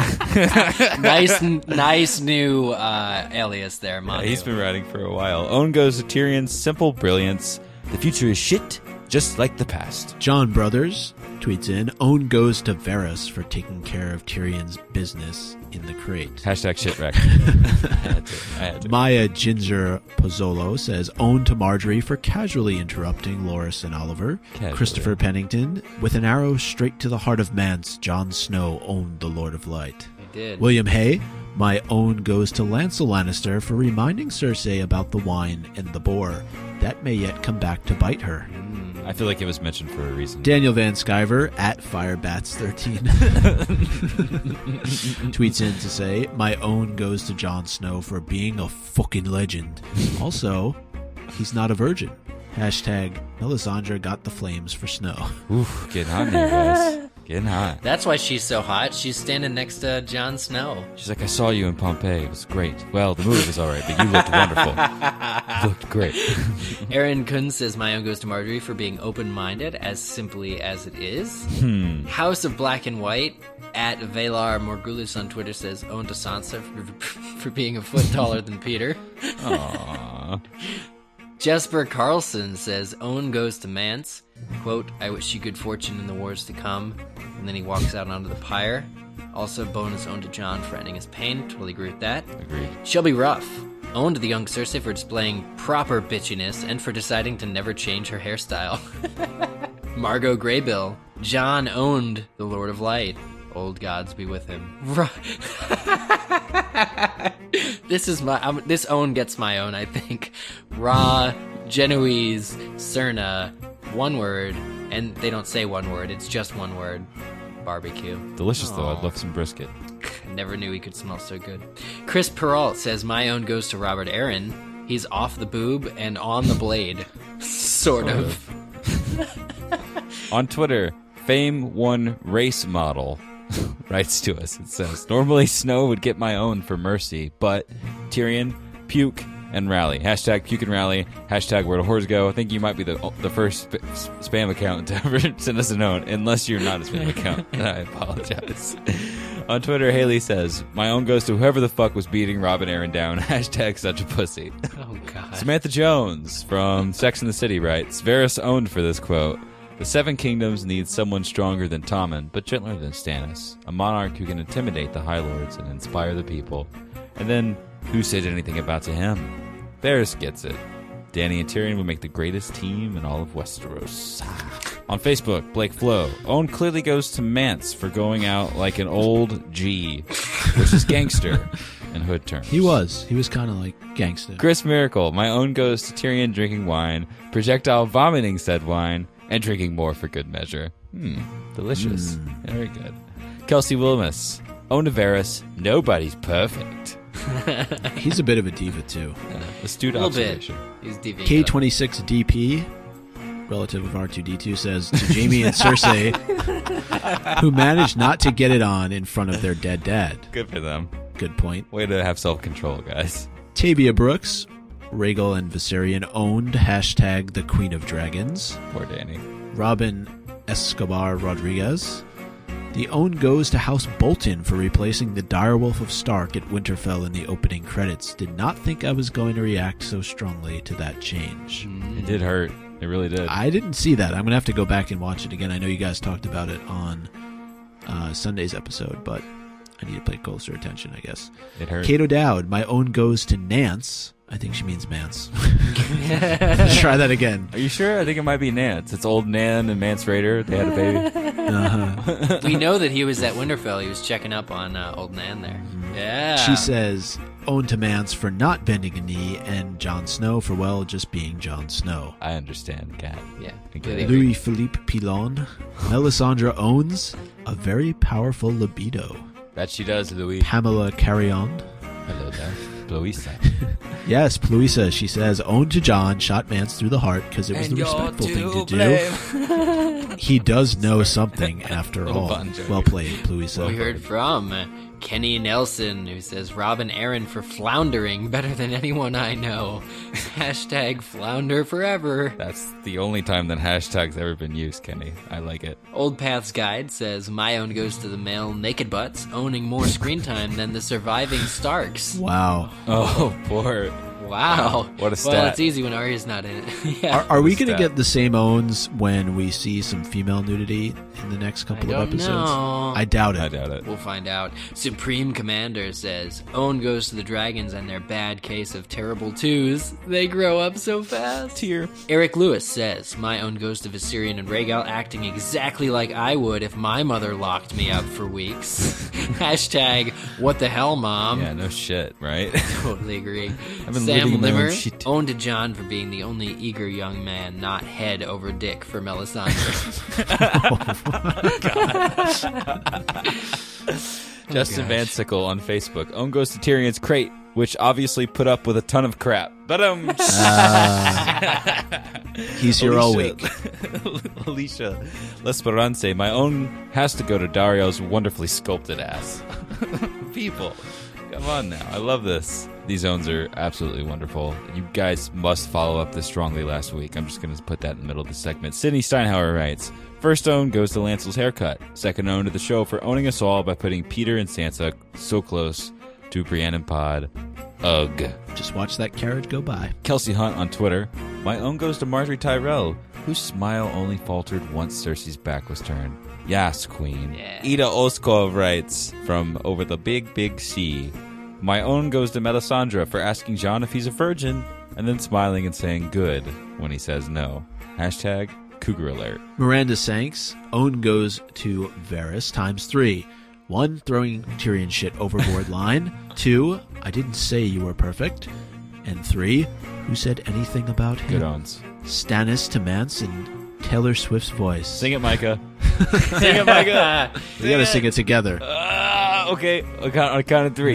nice new alias there, Manu. Yeah, he's been writing for a while. Own goes to Tyrion's simple brilliance. The future is shit, just like the past. John Brothers tweets in, own goes to Varys for taking care of Tyrion's business in the crate. Hashtag shitwreck. I had to. Maya Ginger Pozzolo says, own to Marjorie for casually interrupting Loras and Oliver. Casually. Christopher Pennington, with an arrow straight to the heart of Mance, Jon Snow owned the Lord of Light. He did. William Hay, my own goes to Lancel Lannister for reminding Cersei about the wine and the boar. That may yet come back to bite her. I feel like it was mentioned for a reason. Daniel Van Sciver, at Firebats13, tweets in to say, my own goes to Jon Snow for being a fucking legend. Also, he's not a virgin. Hashtag Melisandre got the flames for Snow. Oof, getting hot in here, guys. Getting hot. That's why she's so hot. She's standing next to Jon Snow. She's like, I saw you in Pompeii. It was great. Well, the movie was all right, but you looked wonderful. You looked great. Aaron Kuhn says, my own goes to Marjorie for being open-minded, as simply as it is. House of Black and White, at Valar Morgulus on Twitter, says, own to Sansa for being a foot taller than Peter. Aww. Jesper Carlson says, own goes to Mance. Quote, I wish you good fortune in the wars to come. And then he walks out onto the pyre. Also, bonus owned to Jon for ending his pain. Totally agree with that. Agreed. Shelby Ruff, owned to the young Cersei for displaying proper bitchiness and for deciding to never change her hairstyle. Margot Graybill, Jon owned the Lord of Light. Old gods be with him. This own gets my own, I think. Raw, Genoese, Cerna, one word, and they don't say one word, it's just one word. Barbecue. Delicious, though. I'd love some brisket. I never knew he could smell so good. Chris Peralt says, my own goes to Robert Aaron. He's off the boob and on the blade. Sort of. On Twitter, Fame One Race Model writes to us. It says, normally Snow would get my own for mercy, but Tyrion, puke, and rally. Hashtag puke and rally. Hashtag where do whores go. I think you might be the first spam account to ever send us a note, unless you're not a spam account. And I apologize. On Twitter, Haley says, my own goes to whoever the fuck was beating Rob and Aaron down. Hashtag such a pussy. Oh, God. Samantha Jones from Sex and the City writes, Varys owned for this quote. The Seven Kingdoms need someone stronger than Tommen, but gentler than Stannis. A monarch who can intimidate the High Lords and inspire the people. And then, who said anything about to him? Varys gets it. Dany and Tyrion would make the greatest team in all of Westeros. On Facebook, Blake Flo. Own clearly goes to Mance for going out like an old G, which is gangster in hood terms. He was kind of like gangster. Chris Miracle. My own goes to Tyrion drinking wine, projectile vomiting said wine, and drinking more for good measure. Delicious. Very good. Kelsey Wilmus. Own to Varys. Nobody's perfect. He's a bit of a diva, too. Astute a little observation. bit. He's deviant. K26DP relative of R2-D2, says to Jamie and Cersei, who managed not to get it on in front of their dead dad. Good for them. Good point. Way to have self-control, guys. Tabia Brooks, Rhaegal and Viserion owned hashtag the Queen of Dragons. Poor Danny. Robin Escobar Rodriguez. The own goes to House Bolton for replacing the direwolf of Stark at Winterfell in the opening credits. Did not think I was going to react so strongly to that change. It did hurt. It really did. I didn't see that. I'm going to have to go back and watch it again. I know you guys talked about it on Sunday's episode, but I need to pay closer attention, I guess. It hurt. Kate O'Dowd, my own goes to Nance. I think she means Mance. Let's try that again. Are you sure? I think it might be Nance. It's old Nan and Mance Raider. They had a baby. Uh-huh. We know that he was at Winterfell. He was checking up on old Nan there. Yeah. She says, own to Mance for not bending a knee, and Jon Snow for, well, just being Jon Snow. I understand, Kat. Yeah. I get it. Louis Philippe Pilon, Melisandre owns a very powerful libido. That she does, Louis. Pamela Carrion. Hello there. Louisa. Yes, Pluisa, she says, owned to Jon, shot Mance through the heart because it was the respectful thing to do. He does know something after all. Well played, Pluisa. We heard from Kenny Nelson, who says, Robin Aaron for floundering better than anyone I know. Hashtag flounder forever. That's the only time that hashtag's ever been used, Kenny. I like it. Old Path's Guide says, my own goes to the male naked butts, owning more screen time than the surviving Starks. Wow. Oh, poor. Wow. What a stat. Well, it's easy when Arya's not in it. Yeah. Are we going to get the same owns when we see some female nudity in the next couple of episodes? Know. I doubt it. I doubt it. We'll find out. Supreme Commander says, Owen goes to the dragons and their bad case of terrible twos. They grow up so fast. Tear. Eric Lewis says, my own goes to Viserion and Rhaegal acting exactly like I would if my mother locked me up for weeks. Hashtag, what the hell, mom? Yeah, no shit, right? Totally agree. I've been Sam living in my own Limmer shit. owned to John for being the only eager young man not head over dick for Melisandre. Justin gosh. Van Sickle on Facebook. Own goes to Tyrion's crate, which obviously put up with a ton of crap. But He's here all week. Alicia L'Esperance. My own has to go to Dario's wonderfully sculpted ass. People, come on now. I love this. These owns are absolutely wonderful. You guys must follow up this strongly last week. I'm just going to put that in the middle of the segment. Sydney Steinhauer writes, first own goes to Lancel's haircut. Second own to the show for owning us all by putting Peter and Sansa so close to Brienne and Pod. Ugh. Just watch that carriage go by. Kelsey Hunt on Twitter. My own goes to Marjorie Tyrell, whose smile only faltered once Cersei's back was turned. Yes, Queen. Yeah. Ida Oskov writes from over the big, big sea. My own goes to Melisandre for asking Jon if he's a virgin, and then smiling and saying good when he says no. Hashtag Cougar Alert. Miranda Sanks, own goes to Varys ×3. 1, throwing Tyrion shit overboard line. 2, I didn't say you were perfect. And 3, who said anything about him? Good owns. Stannis to Mance in Taylor Swift's voice. Sing it, Micah. Sing it, Micah. We gotta sing it together. Okay, on count of 3.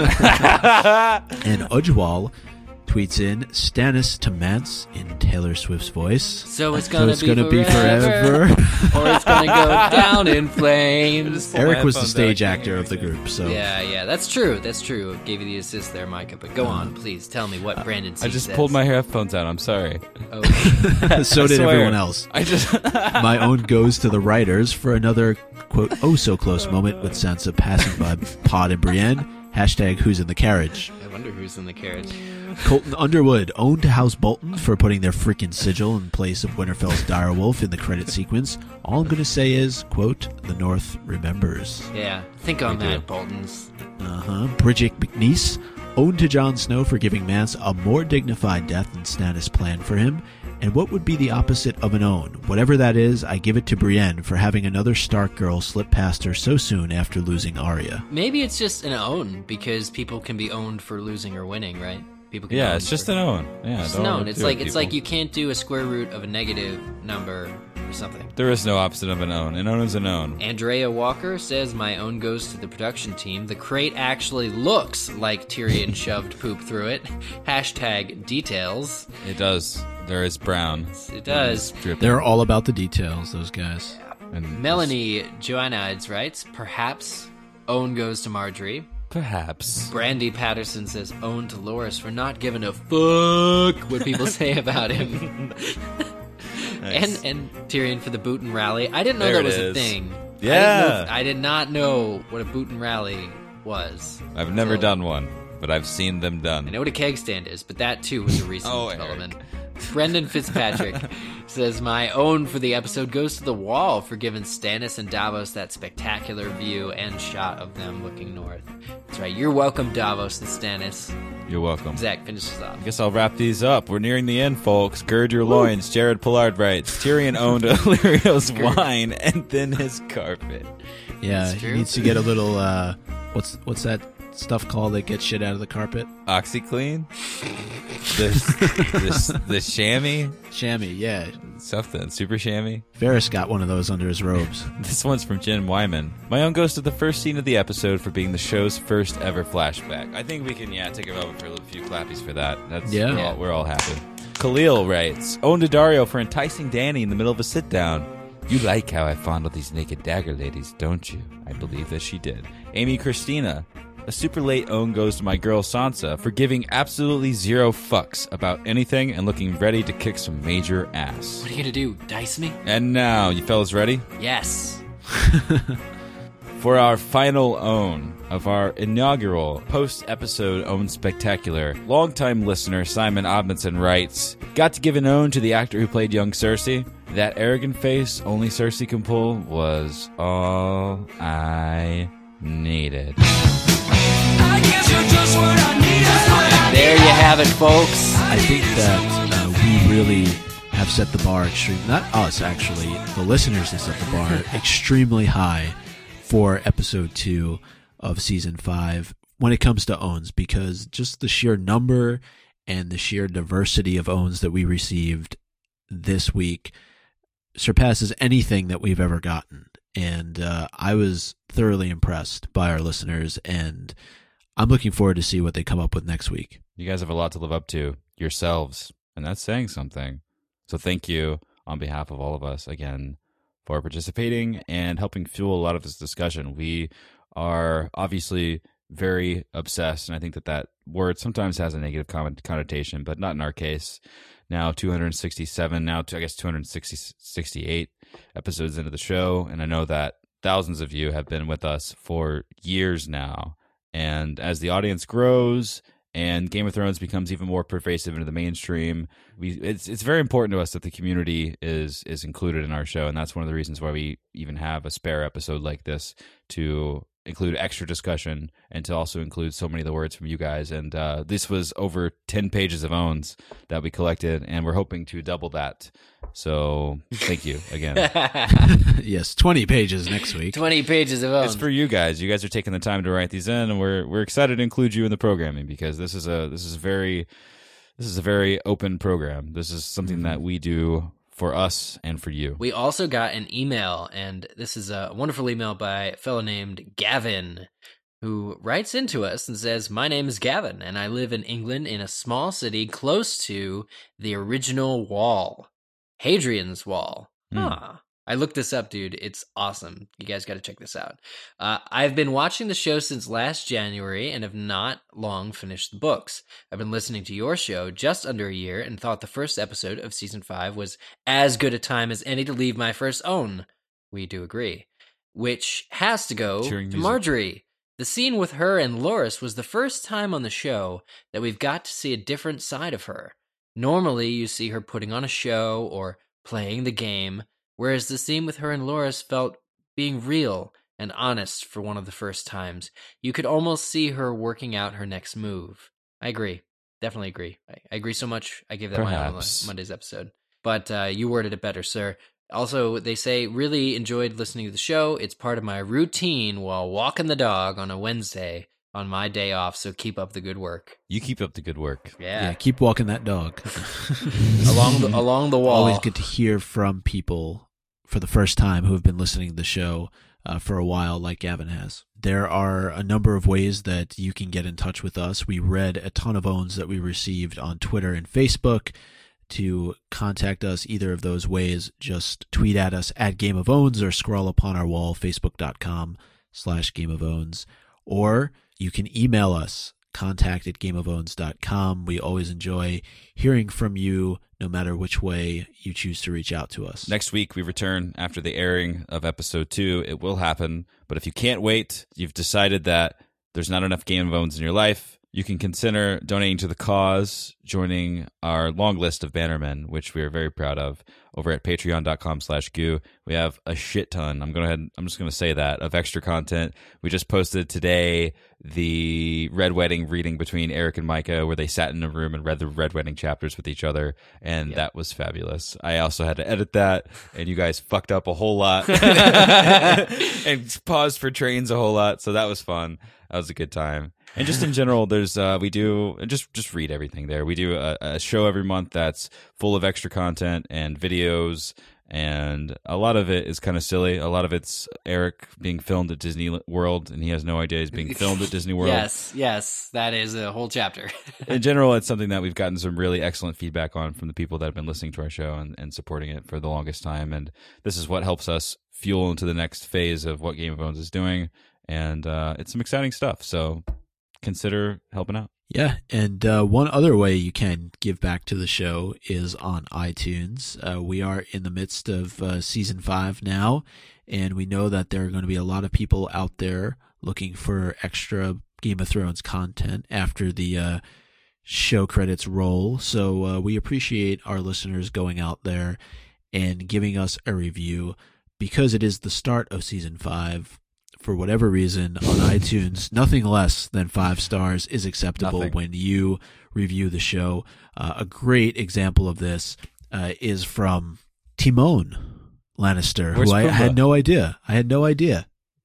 And Ujwal tweets in Stannis to Mance in Taylor Swift's voice. So it's gonna be forever. Or it's gonna go down in flames. Eric was the stage actor of the group, so Yeah, that's true. Gave you the assist there, Micah. But go on, please tell me what Brandon I C just says. pulled my headphones out. I'm sorry. Okay. so did swear. everyone else. I just... My own goes to the writers for another, quote, oh so close moment with Sansa passing by Pod and Brienne. Hashtag who's in the carriage. I wonder who's in the carriage. Colton Underwood, owned to House Bolton for putting their freaking sigil in place of Winterfell's direwolf in the credit sequence. All I'm going to say is, quote, the North remembers. Yeah, think on that, Boltons. Bridget McNeese, owned to Jon Snow for giving Mance a more dignified death than Stannis planned for him. And what would be the opposite of an own? Whatever that is, I give it to Brienne for having another Stark girl slip past her so soon after losing Arya. Maybe it's just an own, because people can be owned for losing or winning, right? People can Yeah, own it's just for... an own. Yeah, It's don't known. overdo It's it, like people. you can't do a square root of a negative number or something. There is no opposite of an own. An own is an own. Andrea Walker says, my own goes to the production team. The crate actually looks like Tyrion shoved poop through it. Hashtag details. It does. There is brown. It does. They're all about the details, those guys. And Melanie Joannides writes, perhaps Owen goes to Marjorie. perhaps. Brandy Patterson says, Owen to Loris for not giving a fuck what people say about him. Nice. And Tyrion for the boot and rally. I didn't know There that it was a is. thing. Yeah. I did not know what a boot and rally was. I've never So- done one, but I've seen them I done. know what a keg stand is, but that too was a recent Oh, Eric. development. Brendan Fitzpatrick says, my own for the episode goes to the wall for giving Stannis and Davos that spectacular view and shot of them looking north. That's right. You're welcome, Davos and Stannis. You're welcome. Zach finishes off. I guess I'll wrap these up. We're nearing the end, folks. Gird your loins. Jared Pollard writes, Tyrion owned Illyrio's wine and then his carpet. Yeah, That's he true. needs to get a little, what's that stuff called that gets shit out of the carpet? OxyClean? The chamois? Chamois, yeah. Something. Super chamois? Varys got one of those under his robes. This one's from Jen Wyman. My own goes to the first scene of the episode for being the show's first ever flashback. I think we can, take a moment for a few clappies for that. That's Yeah. we're all happy. Khalil writes, Owen to Dario for enticing Danny in the middle of a sit-down. You like how I fondle these naked dagger ladies, don't you? I believe that she did. Amy Christina. A super late own goes to my girl Sansa for giving absolutely zero fucks about anything and looking ready to kick some major ass. What are you going to do? Dice me? And now, you fellas ready? Yes. For our final own of our inaugural post-episode Own Spectacular, longtime listener Simon Odmondson writes, got to give an own to the actor who played young Cersei. That arrogant face only Cersei can pull was all I needed. There you have it, folks. I think that we really have set the bar not us actually, the listeners have set the bar extremely high for episode 2 of season 5 when it comes to owns, because just the sheer number and the sheer diversity of owns that we received this week surpasses anything that we've ever gotten. And I was thoroughly impressed by our listeners, and I'm looking forward to see what they come up with next week. You guys have a lot to live up to yourselves, and that's saying something. So thank you on behalf of all of us again for participating and helping fuel a lot of this discussion. We are obviously very obsessed, and I think that word sometimes has a negative connotation, but not in our case. Now 267, I guess 268 episodes into the show, and I know that thousands of you have been with us for years now. And as the audience grows and Game of Thrones becomes even more pervasive into the mainstream, it's very important to us that the community is included in our show, and that's one of the reasons why we even have a spare episode like this to include extra discussion and to also include so many of the words from you guys. And this was over 10 pages of owns that we collected, and we're hoping to double that. So thank you again. Yes, 20 pages next week. 20 pages of It's for you guys. You guys are taking the time to write these in, and we're excited to include you in the programming because this is a very open program. This is something that we do for us and for you. We also got an email, and this is a wonderful email by a fellow named Gavin, who writes into us and says, my name is Gavin, and I live in England in a small city close to the original wall, Hadrian's Wall. I looked this up, dude. It's awesome. You guys got to check this out. I've been watching the show since last January and have not long finished the books. I've been listening to your show just under a year and thought the first episode of season 5 was as good a time as any to leave my first own. We do agree. Which has to go to Marjorie. The scene with her and Loras was the first time on the show that we've got to see a different side of her. Normally, you see her putting on a show or playing the game, whereas the scene with her and Loras felt being real and honest for one of the first times. You could almost see her working out her next move. I agree. Definitely agree. I agree so much, I gave that my own Monday's episode. But you worded it better, sir. Also, they say, really enjoyed listening to the show. It's part of my routine while walking the dog on a Wednesday on my day off, so keep up the good work. You keep up the good work. Yeah, keep walking that dog. along the wall. Always good to hear from people for the first time who have been listening to the show for a while, like Gavin has. There are a number of ways that you can get in touch with us. We read a ton of owns that we received on Twitter and Facebook. to contact us either of those ways, just tweet at us at Game of Owns or scroll upon our wall, facebook.com/Game of Owns. Or you can email us, contact@gameofowns.com. We always enjoy hearing from you, no matter which way you choose to reach out to us. Next week, we return after the airing of episode 2. It will happen, but if you can't wait, you've decided that there's not enough Game of Owns in your life, you can consider donating to the cause, joining our long list of bannermen, which we are very proud of, over at patreon.com/goo. We have a shit ton. I'm just going to say that, of extra content. We just posted today the Red Wedding reading between Eric and Micah, where they sat in a room and read the Red Wedding chapters with each other, and that was fabulous. I also had to edit that, and you guys fucked up a whole lot and paused for trains a whole lot, so that was fun. That was a good time. And just in general, there's we do just read everything there. We do a show every month that's full of extra content and videos, and a lot of it is kind of silly. A lot of it's Eric being filmed at Disney World, and he has no idea he's being filmed at Disney World. Yes, that is a whole chapter. In general, it's something that we've gotten some really excellent feedback on from the people that have been listening to our show and supporting it for the longest time. And this is what helps us fuel into the next phase of what Game of Owns is doing. And it's some exciting stuff. So consider helping out. Yeah, and one other way you can give back to the show is on iTunes. We are in the midst of Season 5 now, and we know that there are going to be a lot of people out there looking for extra Game of Thrones content after the show credits roll. So we appreciate our listeners going out there and giving us a review, because it is the start of Season 5. For whatever reason, on iTunes, nothing less than 5 stars is acceptable when you review the show. A great example of this is from Timon Lannister, who I had no idea. I had no idea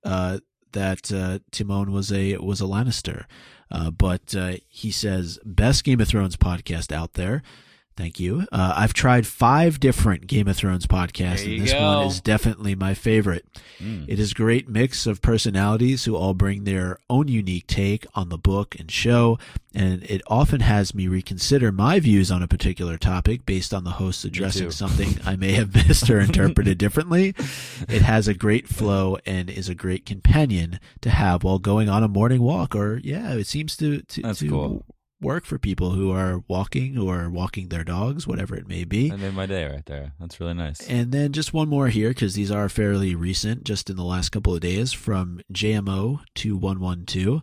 that Timon was a Lannister. But he says, best Game of Thrones podcast out there. Thank you. I've tried 5 different Game of Thrones podcasts, and this one is definitely my favorite. It is a great mix of personalities who all bring their own unique take on the book and show, and it often has me reconsider my views on a particular topic based on the host addressing something I may have missed or interpreted differently. It has a great flow and is a great companion to have while going on a morning walk, or it seems to cool. Work for people who are walking or walking their dogs, whatever it may be. That made my day right there. That's really nice. And then just one more here, because these are fairly recent, just in the last couple of days, from JMO2112.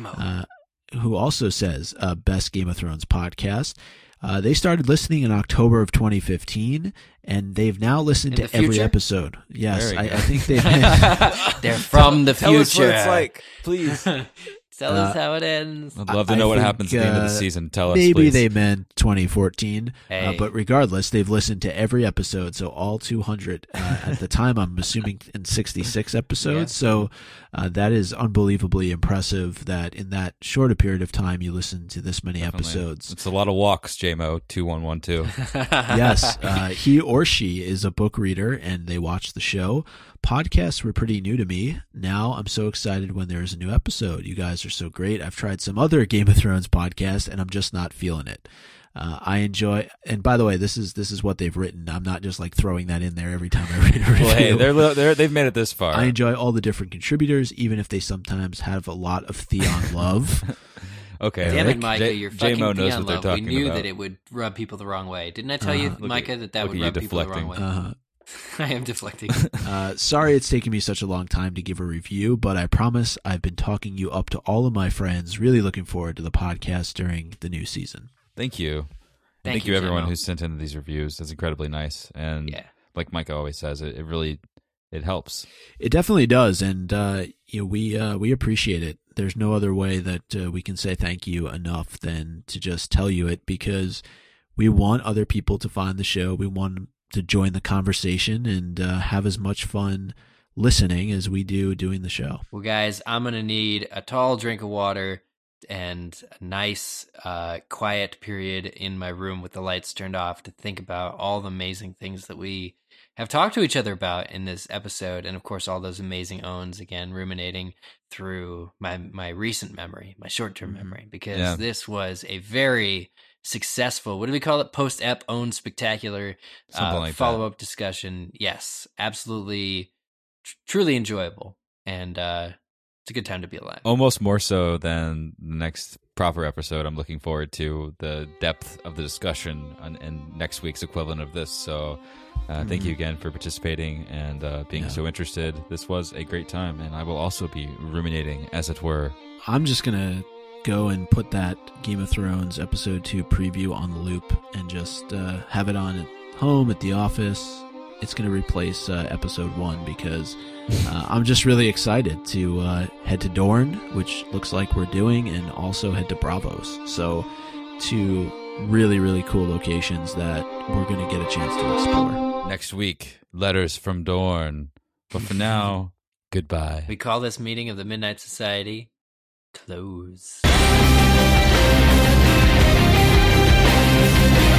Who also says, best Game of Thrones podcast. They started listening in October of 2015, and they've now listened to every episode. Yes, I think they've been. They're from the future. Tell us what it's like, please. Tell us how it ends. I'd love to know what happens at the end of the season. Tell us, maybe please. They meant 2014. Hey. But regardless, they've listened to every episode, so all 200. At the time, I'm assuming in 66 episodes. Yeah. So that is unbelievably impressive that in that short a period of time, you listen to this many episodes. It's a lot of walks, JMO 2112. Yes. He or she is a book reader, and they watch the show. Podcasts were pretty new to me. Now I'm so excited when there's a new episode. You guys are so great. I've tried some other Game of Thrones podcasts, and I'm just not feeling it. I enjoy, and by the way, this is what they've written. I'm not just like throwing that in there every time I read a review. Well, hey, they've made it this far. I enjoy all the different contributors, even if they sometimes have a lot of Theon love. Okay. Damn it, Micah, you're fucking J-Mo knows Theon what they're love. talking We knew about. that it would rub people the wrong way. Didn't I tell you, Micah, that would rub people the wrong way? I am deflecting. Sorry it's taken me such a long time to give a review, but I promise I've been talking you up to all of my friends. Really looking forward to the podcast during the new season. Thank you. Thank you everyone who's sent in these reviews. That's incredibly nice. And like Micah always says, it really helps. It definitely does, and we appreciate it. There's no other way that we can say thank you enough than to just tell you it, because we want other people to find the show. We want to join the conversation and have as much fun listening as we do doing the show. Well, guys, I'm going to need a tall drink of water and a nice quiet period in my room with the lights turned off to think about all the amazing things that we have talked to each other about in this episode. And of course, all those amazing owns, again, ruminating through my recent memory, my short-term memory, because this was a very successful, what do we call it? Post-ep own spectacular like follow-up discussion. Yes, absolutely, truly enjoyable, and it's a good time to be alive. Almost more so than the next proper episode. I'm looking forward to the depth of the discussion and next week's equivalent of this. So thank you again for participating and being so interested. This was a great time, and I will also be ruminating, as it were. I'm just going to go and put that Game of Thrones episode 2 preview on the loop and just have it on at home, at the office. It's going to replace episode 1 because I'm just really excited to head to Dorne, which looks like we're doing, and also head to Braavos. So 2 really, really cool locations that we're going to get a chance to explore. Next week, letters from Dorne. But for now, goodbye. We call this meeting of the Midnight Society close.